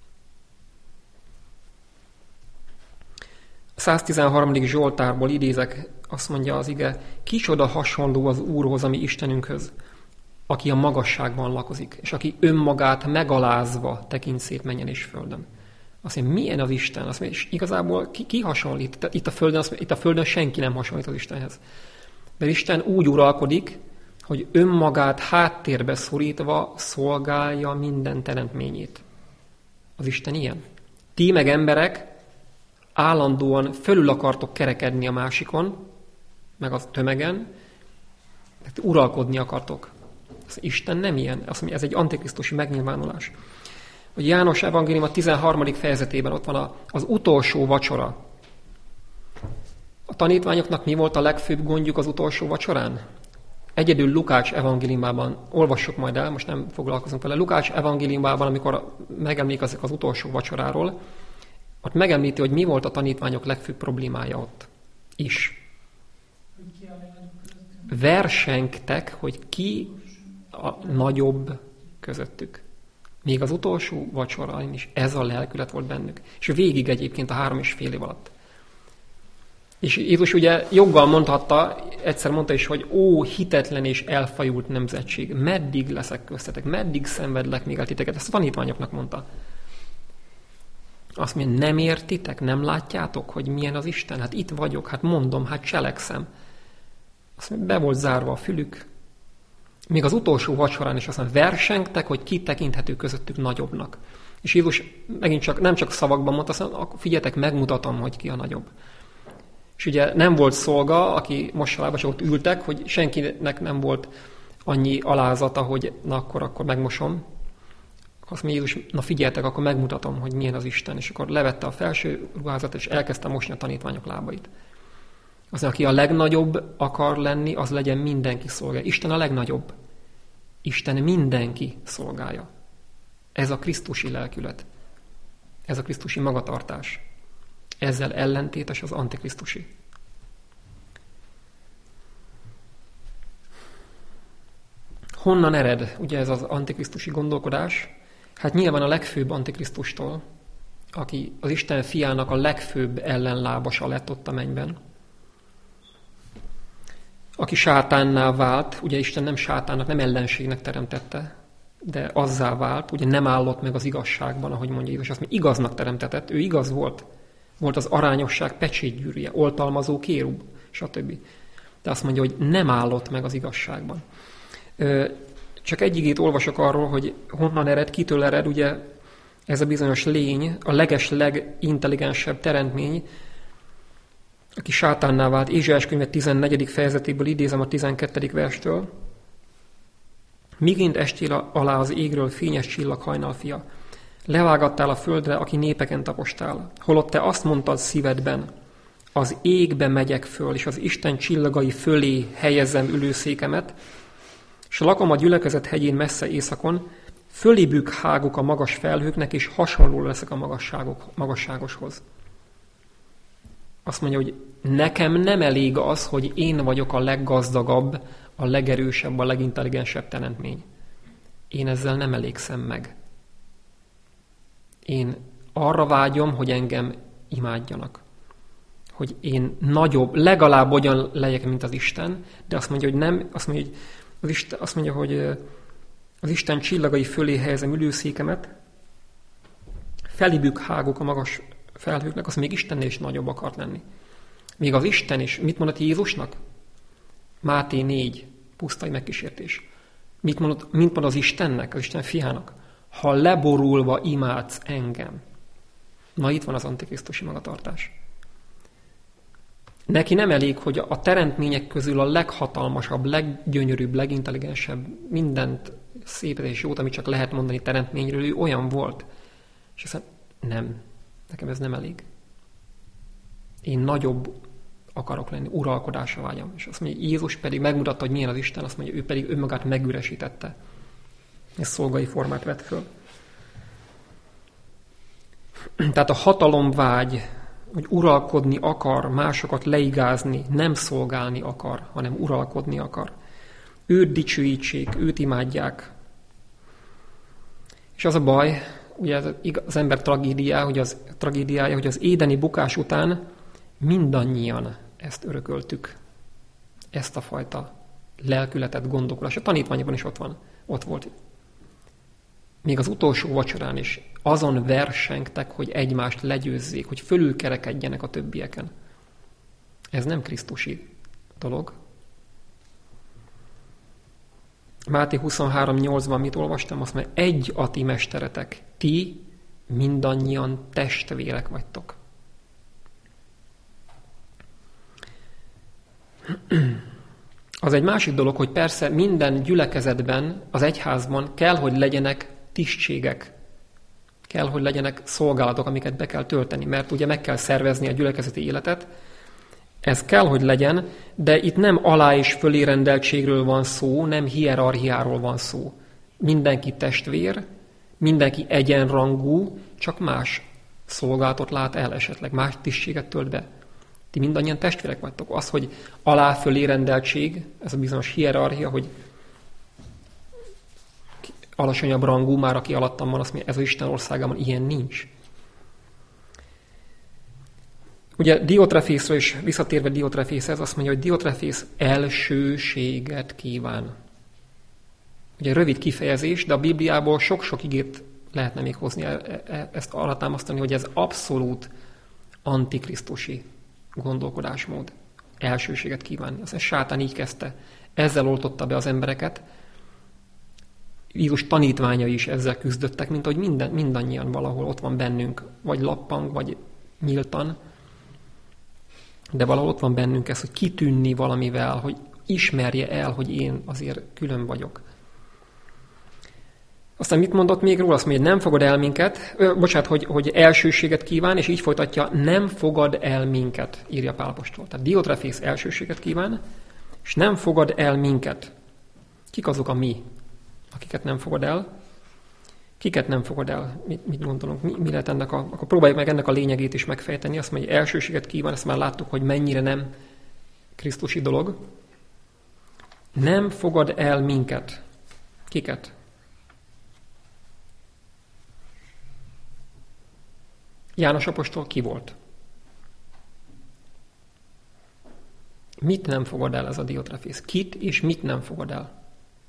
A 113. Zsoltárból idézek, azt mondja az ige, kicsoda hasonló az Úrhoz, ami Istenünkhöz, aki a magasságban lakozik, és aki önmagát megalázva tekint szét mennyen és földön. Azt mondja, milyen az Isten? Azt mondja, és igazából ki hasonlít? Itt a földön senki nem hasonlít az Istenhez. De Isten úgy uralkodik, hogy önmagát háttérbe szorítva szolgálja minden teremtményét. Az Isten ilyen. Ti meg emberek állandóan fölül akartok kerekedni a másikon, meg a tömegen, uralkodni akartok. Az Isten nem ilyen. Azt mondja, ez egy antikrisztusi megnyilvánulás. Hogy János evangélium a 13. fejezetében ott van az utolsó vacsora. A tanítványoknak mi volt a legfőbb gondjuk az utolsó vacsorán? Egyedül Lukács evangéliumában, olvassuk majd el, most nem foglalkozunk vele, Lukács evangéliumában, amikor megemlékezik az utolsó vacsoráról, ott megemlíti, hogy mi volt a tanítványok legfőbb problémája ott is. Versengtek, hogy ki a nagyobb közöttük. Még az utolsó vacsorán is ez a lelkület volt bennük. És végig egyébként a 3,5 év alatt. És Jézus ugye joggal mondhatta, egyszer mondta is, hogy ó, hitetlen és elfajult nemzetség, meddig leszek köztetek, meddig szenvedlek még el titeket. Ezt a tanítványoknak mondta. Azt mondja, nem értitek, nem látjátok, hogy milyen az Isten? Hát itt vagyok, hát mondom, hát cselekszem. Azt mondja, be volt zárva a fülük. Még az utolsó vacsorán is azt mondja, versengtek, hogy ki tekinthető közöttük nagyobbnak. És Jézus megint csak, nem csak szavakban mondta, azt mondja, figyeljetek, megmutatom, hogy ki a nagyobb. És ugye nem volt szolga, aki mosodába csak ott ültek, hogy senkinek nem volt annyi alázata, hogy na akkor megmosom. Azt mondja Jézus, na figyeljetek, akkor megmutatom, hogy milyen az Isten. És akkor levette a felső ruházat, és elkezdte mosni a tanítványok lábait. Az, aki a legnagyobb akar lenni, az legyen mindenki szolgálja. Isten a legnagyobb. Isten mindenki szolgálja. Ez a krisztusi lelkület. Ez a krisztusi magatartás. Ezzel ellentétes az antikrisztusi. Honnan ered ugye ez az antikrisztusi gondolkodás? Hát nyilván a legfőbb antikrisztustól, aki az Isten fiának a legfőbb ellenlábasa lett ott a mennyben, aki sátánná vált, ugye Isten nem sátánnak, nem ellenségnek teremtette, de azzá vált, ugye nem állott meg az igazságban, ahogy mondja Jézus, azt mondja, igaznak teremtetett, ő igaz volt. Volt az arányosság pecsétgyűrűje, oltalmazó kérub, stb. De azt mondja, hogy nem állott meg az igazságban. Csak egy igét olvasok arról, hogy honnan ered, kitől ered, ugye ez a bizonyos lény, a legintelligensebb teremtmény, aki sátánná vált. Ézsaiás könyve 14. fejezetéből idézem a 12. verstől. Migint estél alá az égről fényes csillag hajnalfia. Levágattál a földre, aki népeken tapostál. Holott te azt mondtad szívedben, az égbe megyek föl, és az Isten csillagai fölé helyezem ülőszékemet, és lakom a gyülekezet hegyén messze északon, fölébük hágok a magas felhőknek, és hasonló leszek a magasságoshoz. Azt mondja, hogy nekem nem elég az, hogy én vagyok a leggazdagabb, a legerősebb, a legintelligensebb teremtmény. Én ezzel nem elégszem meg. Én arra vágyom, hogy engem imádjanak. Hogy én nagyobb, legalább olyan legyek, mint az Isten, de azt mondja, hogy nem, azt mondja, hogy az Isten csillagai fölé helyezem ülőszékemet, felibük hágok a magas felhőknek, azt még Istennél is nagyobb akart lenni. Még az Isten is, mit mondott Jézusnak? Máté 4, pusztai megkísértés. Mit mond az Istennek, az Isten fiának? Ha leborulva imádsz engem. Na itt van az antikrisztusi magatartás. Neki nem elég, hogy a teremtmények közül a leghatalmasabb, leggyönyörűbb, legintelligensebb, mindent szépet és jót, amit csak lehet mondani teremtményről, ő olyan volt. És azt mondja, nem, nekem ez nem elég. Én nagyobb akarok lenni, uralkodásra vágyam. És azt mondja, Jézus pedig megmutatta, hogy milyen az Isten, azt mondja, ő pedig önmagát megüresítette. Ez szolgai formát vett föl. Tehát a hatalomvágy, hogy uralkodni akar, másokat leigázni, nem szolgálni akar, hanem uralkodni akar. Őt dicsőítsék, őt imádják. És az a baj, ugye az ember tragédiája, hogy az édeni bukás után mindannyian ezt örököltük. Ezt a fajta lelkületet, gondolkodást. A tanítványokban is ott volt. Még az utolsó vacsorán is azon versengtek, hogy egymást legyőzzék, hogy fölülkerekedjenek a többieken. Ez nem krisztusi dolog. Máté 23.8-ban mit olvastam? Azt mondja, egy a ti mesteretek, ti mindannyian testvérek vagytok. Az egy másik dolog, hogy persze minden gyülekezetben, az egyházban kell, hogy legyenek tisztségek. Kell, hogy legyenek szolgálatok, amiket be kell tölteni, mert ugye meg kell szervezni a gyülekezeti életet. Ez kell, hogy legyen, de itt nem alá- és fölérendeltségről van szó, nem hierarchiáról van szó. Mindenki testvér, mindenki egyenrangú, csak más szolgálatot lát el esetleg, más tisztséget tölt be. Ti mindannyian testvérek vagytok. Az, hogy alá-fölérendeltség, ez a bizonyos hierarchia, hogy alacsonyabb rangú, már aki alattam van, azt mondja, ez az Isten országában ilyen nincs. Ugye Diotrefészről is, visszatérve Diotrefészhez, azt mondja, hogy Diotrefész elsőséget kíván. Ugye rövid kifejezés, de a Bibliából sok-sok igét lehetne még hozni, ezt arra támasztani, hogy ez abszolút antikrisztusi gondolkodásmód. Elsőséget kívánni. Azt sátán így kezdte. Ezzel oltotta be az embereket. Jézus tanítványai is ezzel küzdöttek, mint hogy mindannyian valahol ott van bennünk, vagy lappang, vagy nyíltan. De valahol ott van bennünk ez, hogy kitűnni valamivel, hogy ismerje el, hogy én azért külön vagyok. Aztán mit mondott még róla? Azt mondja, hogy nem fogad el minket, hogy elsőséget kíván, és így folytatja, nem fogad el minket, írja Pál apostol. Tehát Diotrefész elsőséget kíván, és nem fogad el minket. Kik azok a mi, akiket nem fogad el? Kiket nem fogad el? Mit gondolunk? Mi lehet ennek akkor próbáljuk meg ennek a lényegét is megfejteni. Azt mondja, hogy elsőséget kíván, ezt már láttuk, hogy mennyire nem krisztusi dolog. Nem fogad el minket. Kiket? János apostol ki volt? Mit nem fogad el ez a Diotrefész? Kit és mit nem fogad el?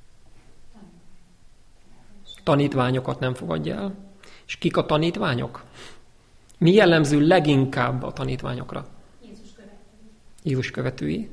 Tanítványokat nem fogadja el. És kik a tanítványok? Mi jellemző leginkább a tanítványokra? Jézus követői.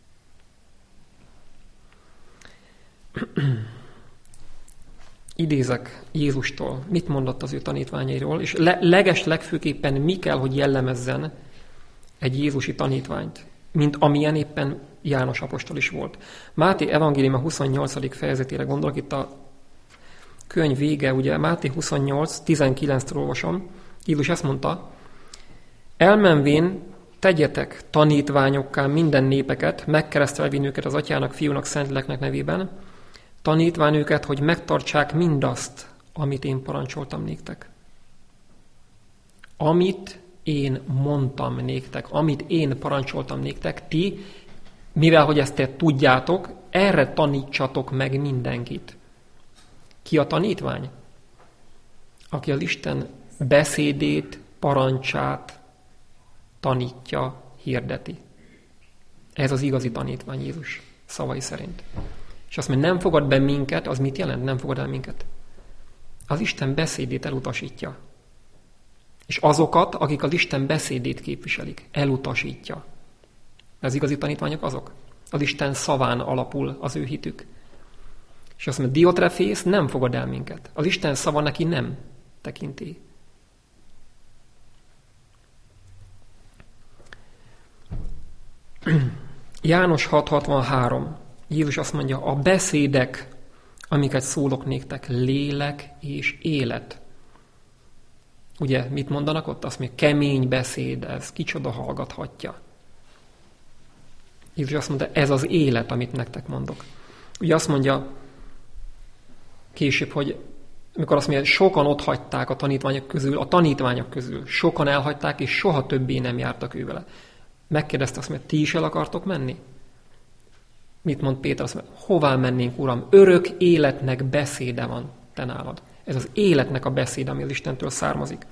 Idézek Jézustól, mit mondott az ő tanítványairól, és legfőképpen mi kell, hogy jellemezzen egy jézusi tanítványt, mint amilyen éppen János apostol is volt. Máté evangélium a 28. fejezetére gondolok, itt a könyv vége, ugye Máté 28, 19-től olvasom, Jézus ezt mondta, elmenvén tegyetek tanítványokká minden népeket, megkeresztelvén őket az Atyának, Fiúnak, Szentléleknek nevében, tanítván őket, hogy megtartsák mindazt, amit én parancsoltam néktek. Amit én mondtam néktek, amit én parancsoltam néktek, ti, mivel hogy ezt te tudjátok, erre tanítsatok meg mindenkit. Ki a tanítvány? Aki az Isten beszédét, parancsát tanítja, hirdeti. Ez az igazi tanítvány Jézus szavai szerint. És azt mondja, nem fogad be minket, az mit jelent? Nem fogad el minket. Az Isten beszédét elutasítja. És azokat, akik az Isten beszédét képviselik, elutasítja. Az igazi tanítványok azok. Az Isten szaván alapul az ő hitük. És azt mondja, Diotrefész nem fogad el minket. Az Isten szava neki nem tekinti. János 6.63. Jézus azt mondja, a beszédek, amiket szólok néktek, lélek és élet. Ugye, mit mondanak ott? Azt mondja, kemény beszéd, ez kicsoda hallgathatja. Jézus azt mondta, ez az élet, amit nektek mondok. Ugye azt mondja később, hogy Amikor azt mondja, sokan otthagyták a tanítványok közül, sokan elhagyták, és soha többé nem jártak ő vele. Megkérdezte, azt mondja, ti is el akartok menni? Mit mond Péter? Azt mondja, hová mennénk, Uram? Örök életnek beszéde van te nálad. Ez az életnek a beszéde, ami az Istentől származik.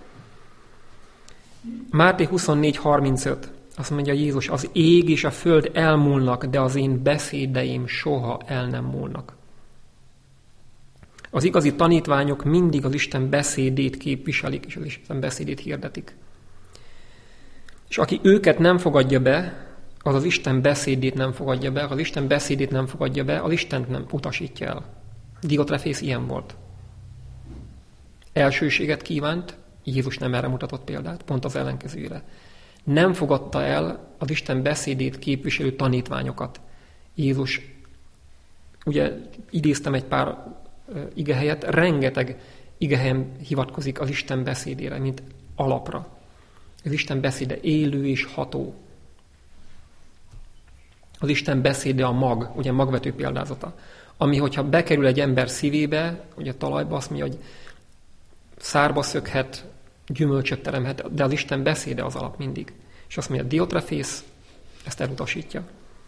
Máté 24:35. Azt mondja Jézus, az ég és a föld elmúlnak, de az én beszédeim soha el nem múlnak. Az igazi tanítványok mindig az Isten beszédét képviselik, és az Isten beszédét hirdetik. És aki őket nem fogadja be, az az Isten beszédét nem fogadja be, az Isten beszédét nem fogadja be, az Istent nem utasítja el. Diotrefész ilyen volt. Elsőséget kívánt, Jézus nem erre mutatott példát, pont az ellenkezőjére. Nem fogadta el az Isten beszédét képviselő tanítványokat. Jézus, ugye idéztem egy pár igehelyet, rengeteg igehelyen hivatkozik az Isten beszédére, mint alapra. Az Isten beszéde élő és ható. Az Isten beszéde a mag, ugye magvető példázata, ami, hogyha bekerül egy ember szívébe, ugye a talajba, azt mondja, hogy szárba szökhet, gyümölcsöt teremhet, de az Isten beszéde az alap mindig. És azt mondja, Diotrefész ezt elutasítja.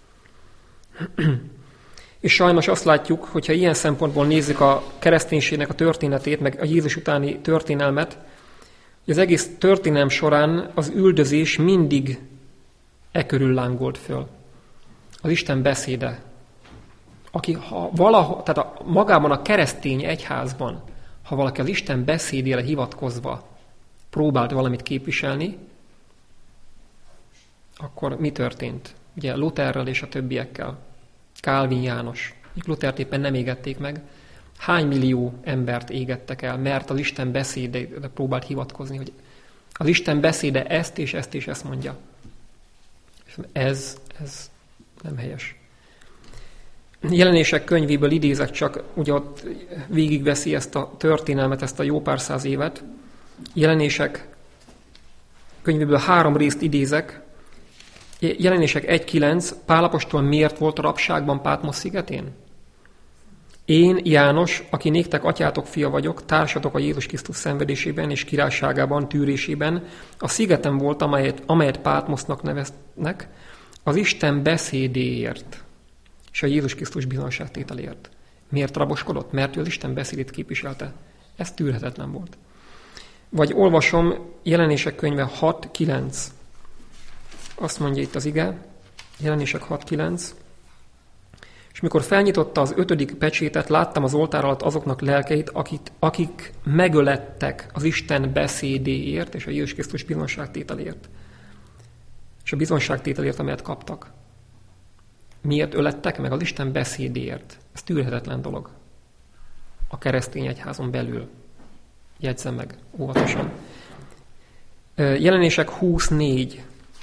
És sajnos azt látjuk, hogyha ilyen szempontból nézzük a kereszténységnek a történetét, meg a Jézus utáni történelmet, hogy az egész történelem során az üldözés mindig körül lángolt föl. Az Isten beszéde. Aki tehát magában a keresztény egyházban, ha valaki az Isten beszédére hivatkozva próbált valamit képviselni, akkor mi történt? Ugye Lutherrel és a többiekkel. Kálvin János. Luthert éppen nem égették meg. Hány millió embert égettek el, mert az Isten beszédére próbált hivatkozni, hogy az Isten beszéde ezt és ezt és ezt mondja. Ez nem helyes. Jelenések könyvéből idézek csak, ugye ott végigveszi ezt a történelmet, ezt a jó pár száz évet. Jelenések könyvéből 3 részt idézek. Jelenések 1.9. Pál apostol miért volt a rabságban Pátmosz szigetén? Én, János, aki néktek atyátok fia vagyok, társatok a Jézus Krisztus szenvedésében és királyságában, tűrésében, a szigeten volt, amelyet Pátmosznak neveznek, az Isten beszédéért és a Jézus Krisztus bizonságtételért. Miért raboskodott? Mert ő az Isten beszédét képviselte. Ez tűrhetetlen volt. Vagy olvasom Jelenések könyve 6.9. Azt mondja itt az ige, Jelenések 6.9. És mikor felnyitotta az 5. pecsétet, láttam az oltár alatt azoknak lelkeit, akik megölettek az Isten beszédéért és a Jézus Krisztus bizonságtételért. És a bizonságtételért, amelyet kaptak. Miért ölettek meg? Az Isten beszédéért. Ez tűrhetetlen dolog. A keresztény egyházon belül. Jegyzem meg óvatosan. Jelenések 20.4.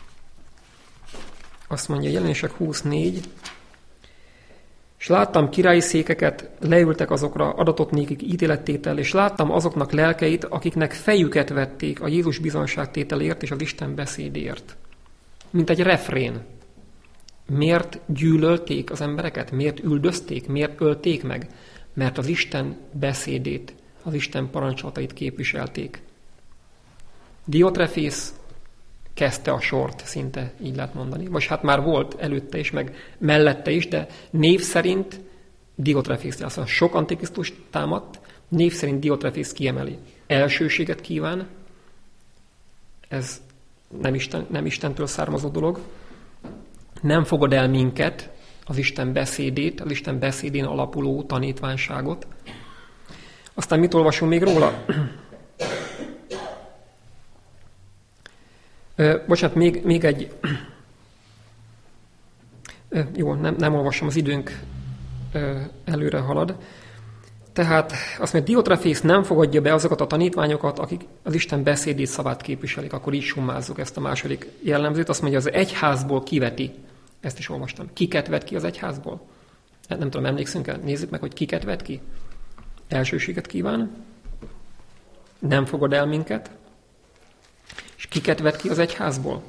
Azt mondja, Jelenések 20.4. És láttam királyi székeket, leültek azokra, adatott nékik ítélettétel, és láttam azoknak lelkeit, akiknek fejüket vették a Jézus bizonságtételért és az Isten beszédért. Mint egy refrén. Miért gyűlölték az embereket? Miért üldözték? Miért ölték meg? Mert az Isten beszédét, az Isten parancsolatait képviselték. Diotrefész kezdte a sort, szinte így lehet mondani. Vagy hát már volt előtte is, meg mellette is, de név szerint Diotrefész. Azt mondja, sok antikrisztust támadt, név szerint Diotrefész kiemeli. Elsőséget kíván, ez nem Istentől származó dolog. Nem fogad el minket, az Isten beszédét, az Isten beszédén alapuló tanítványságot. Aztán mit olvasunk még róla? Bocsánat, még egy... Jó, nem olvasom, az időnk előre halad. Tehát azt mondja, Diotrefész nem fogadja be azokat a tanítványokat, akik az Isten beszédét szavát képviselik, akkor így summázzuk ezt a második jellemzőt. Azt mondja, az egyházból kiveti. Ezt is olvastam. Kiket vet ki az egyházból? Nem tudom, emlékszünk el? Nézzük meg, hogy kiket vet ki. Elsőséget kíván. Nem fogad el minket. És kiket vet ki az egyházból?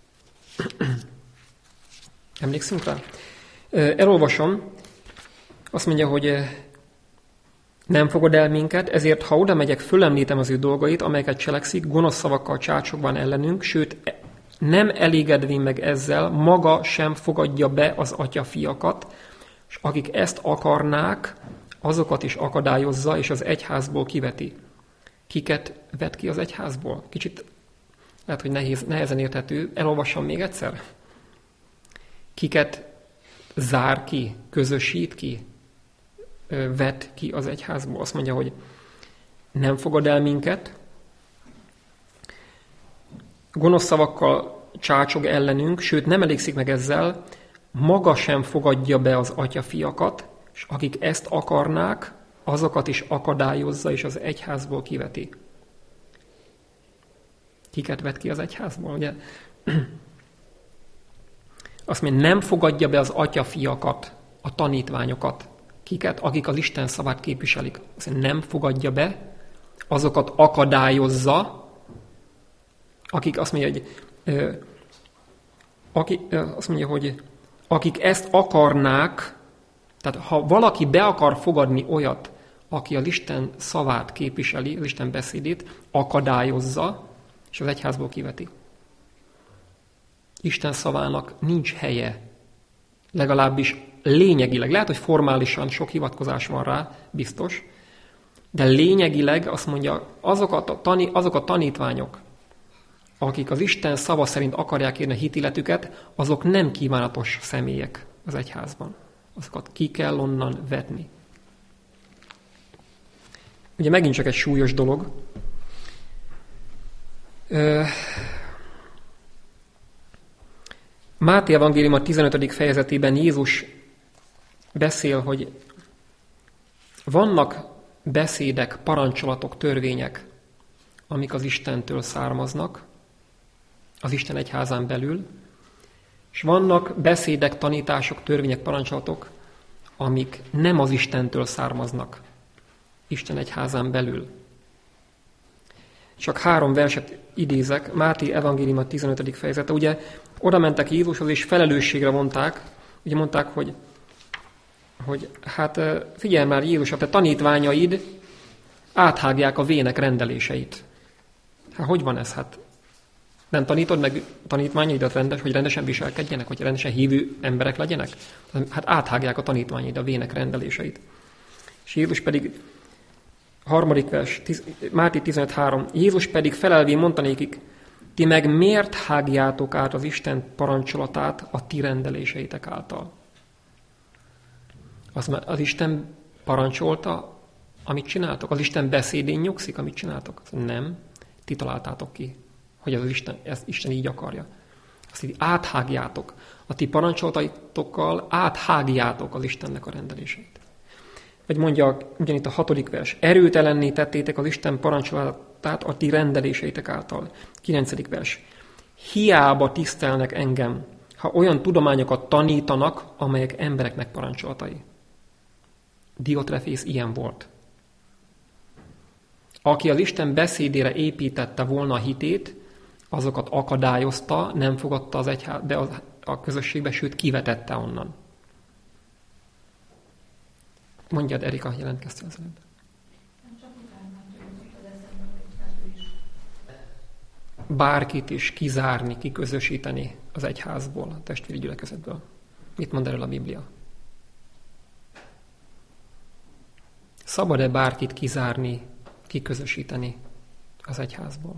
Emlékszünk rá? Elolvasom Azt mondja, hogy nem fogod el minket, ezért ha oda megyek, fölemlítem az ő dolgait, amelyeket cselekszik, gonosz szavakkal csácsogban ellenünk, sőt, nem elégedvén meg ezzel, maga sem fogadja be az atyafiakat, és akik ezt akarnák, azokat is akadályozza, és az egyházból kiveti. Kiket vet ki az egyházból? Kicsit lehet, hogy nehezen érthető. Elolvassam még egyszer. Kiket zár ki, közösít ki, vet ki az egyházból? Azt mondja, hogy nem fogad el minket, gonosz szavakkal csácsog ellenünk, sőt nem elégszik meg ezzel, maga sem fogadja be az atyafiakat, és akik ezt akarnák, azokat is akadályozza, és az egyházból kiveti. Kiket vet ki az egyházból? Ugye? Azt mondja, nem fogadja be az atyafiakat, a tanítványokat. Kiket? Akik az Isten szavát képviselik. Azt mondja, nem fogadja be, azokat akadályozza, akik azt mondja, hogy akik ezt akarnák, tehát ha valaki be akar fogadni olyat, aki az Isten szavát képviseli, az Isten beszédét, akadályozza, és az egyházból kiveti. Isten szavának nincs helye, legalábbis lényegileg. Lehet, hogy formálisan sok hivatkozás van rá, biztos, de lényegileg azt mondja, azok a tanítványok, akik az Isten szava szerint akarják érni a hitéletüket, azok nem kívánatos személyek az egyházban. Azokat ki kell onnan vetni. Ugye megint csak egy súlyos dolog. Máté evangélium a 15. fejezetében Jézus beszél, hogy vannak beszédek, parancsolatok, törvények, amik az Istentől származnak, az Isten egyházán belül, és vannak beszédek, tanítások, törvények, parancsolatok, amik nem az Istentől származnak, Isten egyházán belül. Csak 3 verset idézek, Máté evangélium a 15. fejezete. Ugye oda mentek Jézushoz, és felelősségre vonták, ugye mondták, hogy hát figyelj már Jézus, a te tanítványaid áthágják a vének rendeléseit. Hát hogy van ez? Hát nem tanítod meg tanítványaidat hogy rendesen viselkedjenek, hogy rendesen hívő emberek legyenek? Hát áthágják a tanítványaid a vének rendeléseit. És Jézus pedig, 3. vers, Máté 15.3, Jézus pedig felelvén mondta nékik, ti meg miért hágjátok át az Isten parancsolatát a ti rendeléseitek által? Az Isten parancsolta, amit csináltok? Az Isten beszédén nyugszik, amit csináltok? Nem, ti találtátok ki, hogy ez Isten így akarja. Azt így áthágjátok. A ti parancsolataitokkal áthágjátok az Istennek a rendeléseit. Vagy mondja ugyanitt a 6. vers. Erőtelenné tettétek az Isten parancsolatát a ti rendeléseitek által. 9. vers. Hiába tisztelnek engem, ha olyan tudományokat tanítanak, amelyek embereknek parancsolatai. Diotrefész ilyen volt. Aki az Isten beszédére építette volna a hitét, azokat akadályozta, nem fogadta az egyházba a közösségbe, sőt kivetette onnan. Mondjad, Erika, jelentkeztél az előbb. Bárkit is kizárni, kiközösíteni az egyházból, a testvéri gyülekezetből. Mit mond erről a Biblia? Szabad-e bárkit kizárni, kiközösíteni az egyházból?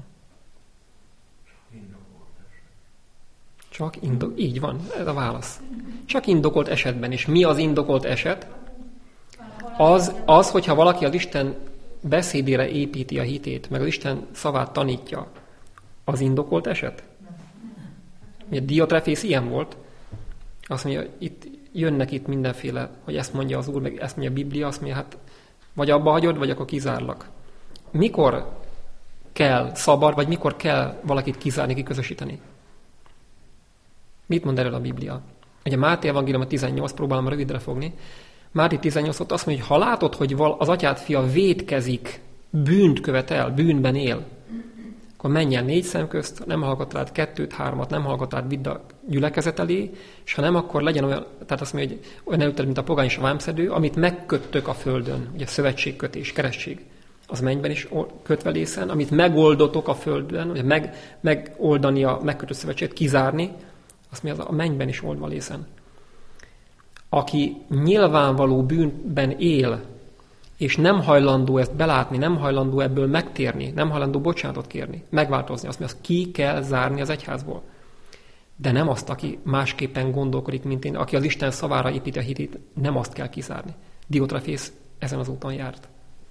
Így van, ez a válasz. Csak indokolt esetben. És mi az indokolt eset? Az, hogyha valaki az Isten beszédére építi a hitét, meg az Isten szavát tanítja, az indokolt eset? Ugye Diotrefész ilyen volt. Azt mondja, jönnek itt mindenféle, hogy ezt mondja az Úr, meg ezt mondja a Biblia, azt mondja, hát vagy abba hagyod, vagy akkor kizárlak. Mikor kell szabad, vagy mikor kell valakit kizárni, kiközösíteni? Mit mond erről a Biblia? Ugye Máté evangélium a 18, próbálom rövidre fogni. Máté 18 ott azt mondja, hogy ha látod, hogy az atyád fia vétkezik, bűnt követel, bűnben él, akkor akkor menj el 4 szem közt, nem hallgat rád 2, 3, nem hallgat rád, vidd a gyülekezet elé, és ha nem, akkor legyen olyan, tehát azt mondja, hogy olyan előtted, mint a pogány és a vámszedő, amit megköttök a földön, ugye szövetségkötés, keresztség, az mennyben is kötve lészen, amit megoldotok a földön, ugye megoldani a megkötött szövetséget, kizárni, azt mondja, a mennyben is oldva lészen. Aki nyilvánvaló bűnben él, és nem hajlandó ezt belátni, nem hajlandó ebből megtérni, nem hajlandó bocsánatot kérni, megváltozni, azt mondja, azt ki kell zárni az egyházból. De nem azt, aki másképpen gondolkodik, mint én, aki az Isten szavára építi a hitét, nem azt kell kizárni. Diotrefész ezen az úton járt.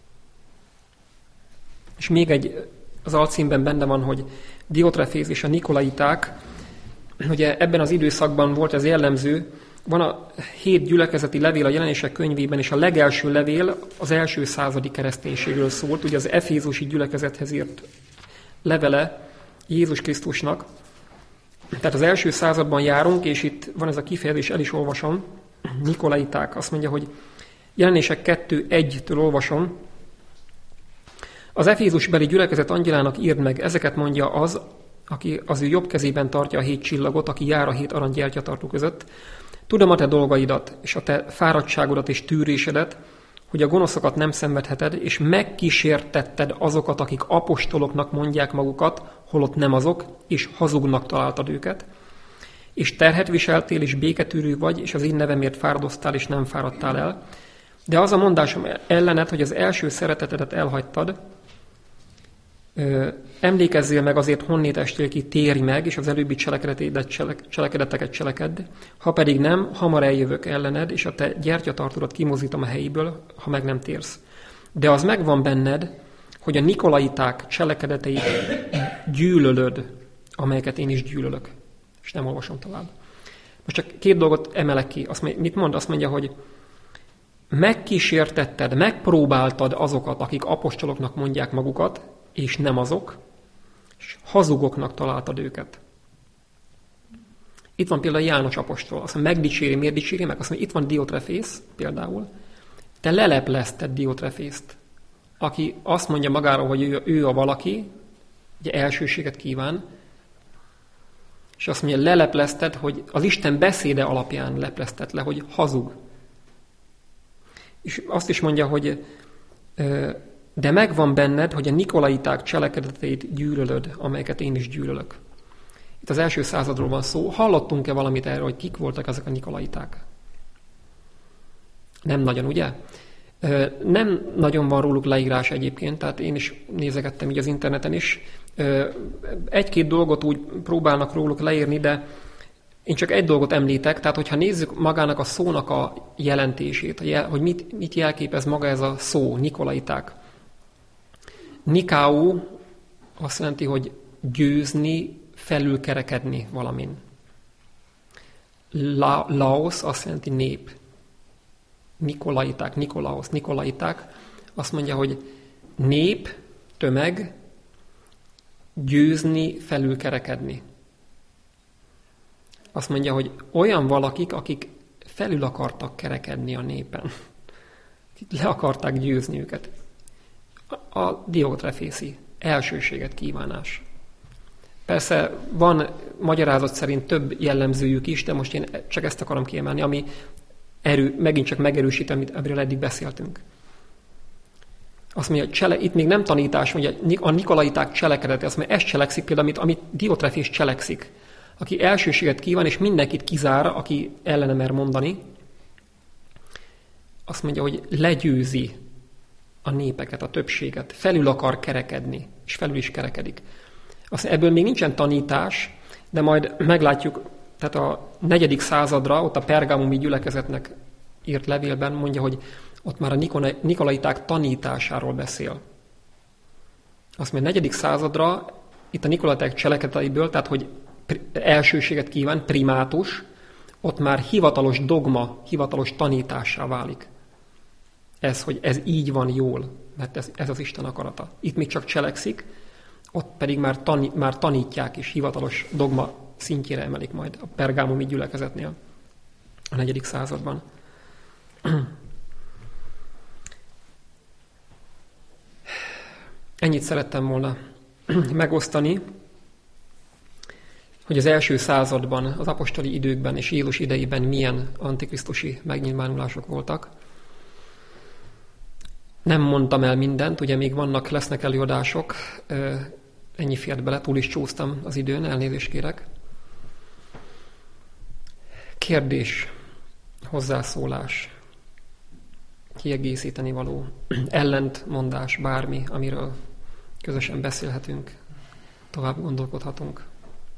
És még az alcímben benne van, hogy Diotrefész és a nikolaiták, ugye ebben az időszakban volt ez jellemző, van a 7 gyülekezeti levél a Jelenések könyvében, és a legelső levél az első századi kereszténységről szólt, ugye az efézusi gyülekezethez írt levele Jézus Krisztusnak. Tehát az első században járunk, és itt van ez a kifejezés, el is olvasom, nikolaiták, azt mondja, hogy Jelenések 2:1-től olvasom, az efézusbeli gyülekezet angyalának írd meg, ezeket mondja az, aki az ő jobb kezében tartja a 7 csillagot, aki jár a 7 arany gyertyatartó között. Tudom a te dolgaidat, és a te fáradtságodat és tűrésedet, hogy a gonoszokat nem szenvedheted, és megkísértetted azokat, akik apostoloknak mondják magukat, holott nem azok, és hazugnak találtad őket. És terhet viseltél, és béketűrő vagy, és az én nevemért fáradoztál, és nem fáradtál el. De az a mondásom ellened, hogy az első szeretetedet elhagytad, emlékezzél meg azért, honnét estél ki, térj meg, és az előbbi cselekedeteket cselekedd, ha pedig nem, hamar eljövök ellened, és a te gyertyatartódat kimozítom a helyéből, ha meg nem térsz. De az megvan benned, hogy a nikolaiták cselekedeteit gyűlölöd, amelyeket én is gyűlölök. És nem olvasom tovább. Most csak 2 dolgot emelek ki. Mit mond? Azt mondja, hogy megkísértetted, megpróbáltad azokat, akik apostoloknak mondják magukat, és nem azok, és hazugoknak találtad őket. Itt van például János apostol, azt mondja, megdicséri, miért dicséri meg? Azt mondja, itt van Diotrefész például. Te leleplezted Diotrefészt, aki azt mondja magáról, hogy ő a valaki, ugye elsőséget kíván, és azt mondja, leleplezted, hogy az Isten beszéde alapján leplezted le, hogy hazug. És azt is mondja, hogy de megvan benned, hogy a nikolaiták cselekedeteit gyűlölöd, amelyeket én is gyűlölök. Itt az első századról van szó. Hallottunk-e valamit erről, hogy kik voltak ezek a nikolaiták? Nem nagyon, ugye? Nem nagyon van róluk leírás egyébként, tehát én is nézegettem így az interneten is. 1-2 dolgot úgy próbálnak róluk leírni, de én csak egy dolgot említek, tehát hogyha nézzük magának a szónak a jelentését, hogy mit jelképez maga ez a szó, nikolaiták. Nikáó azt jelenti, hogy győzni, felülkerekedni valamin. Laos azt jelenti nép. Nikolaiták azt mondja, hogy nép, tömeg, győzni, felülkerekedni. Azt mondja, hogy olyan valakik, akik felül akartak kerekedni a népen. Le akarták győzni őket. A Diotrefészi elsőséget kívánás. Persze van magyarázat szerint több jellemzőjük is, de most én csak ezt akarom kiemelni, ami megint csak megerősít, amiről eddig beszéltünk. Azt mondja, itt még nem tanítás, mondja, a nikolaiták cselekedete, azt mondja, ez cselekszik például, amit Diotrefés cselekszik, aki elsőséget kíván, és mindenkit kizár, aki ellene mer mondani. Azt mondja, hogy legyőzi a népeket, a többséget, felül akar kerekedni, és felül is kerekedik. Azt ebből még nincsen tanítás, de majd meglátjuk, tehát a 4. századra, ott a pergámumi gyülekezetnek írt levélben mondja, hogy ott már a nikolaiták tanításáról beszél. Azt mondja, a 4. századra itt a nikolaiták cselekedeteiből, tehát hogy elsőséget kíván, primátus, ott már hivatalos dogma, hivatalos tanítássá válik. Ez, hogy ez így van jól, mert ez az Isten akarata. Itt még csak cselekszik, ott pedig már tanítják is, hivatalos dogma szintjére emelik majd a pergámumi gyülekezetnél a 4. században. Ennyit szerettem volna megosztani, hogy az első században, az apostoli időkben és Jézus idejében milyen antikrisztusi megnyilvánulások voltak. Nem mondtam el mindent, ugye még lesznek előadások, ennyi fért bele, túl is csúsztam az időn, elnézést kérek. Kérdés, hozzászólás, kiegészíteni való, ellentmondás, bármi, amiről közösen beszélhetünk, tovább gondolkodhatunk.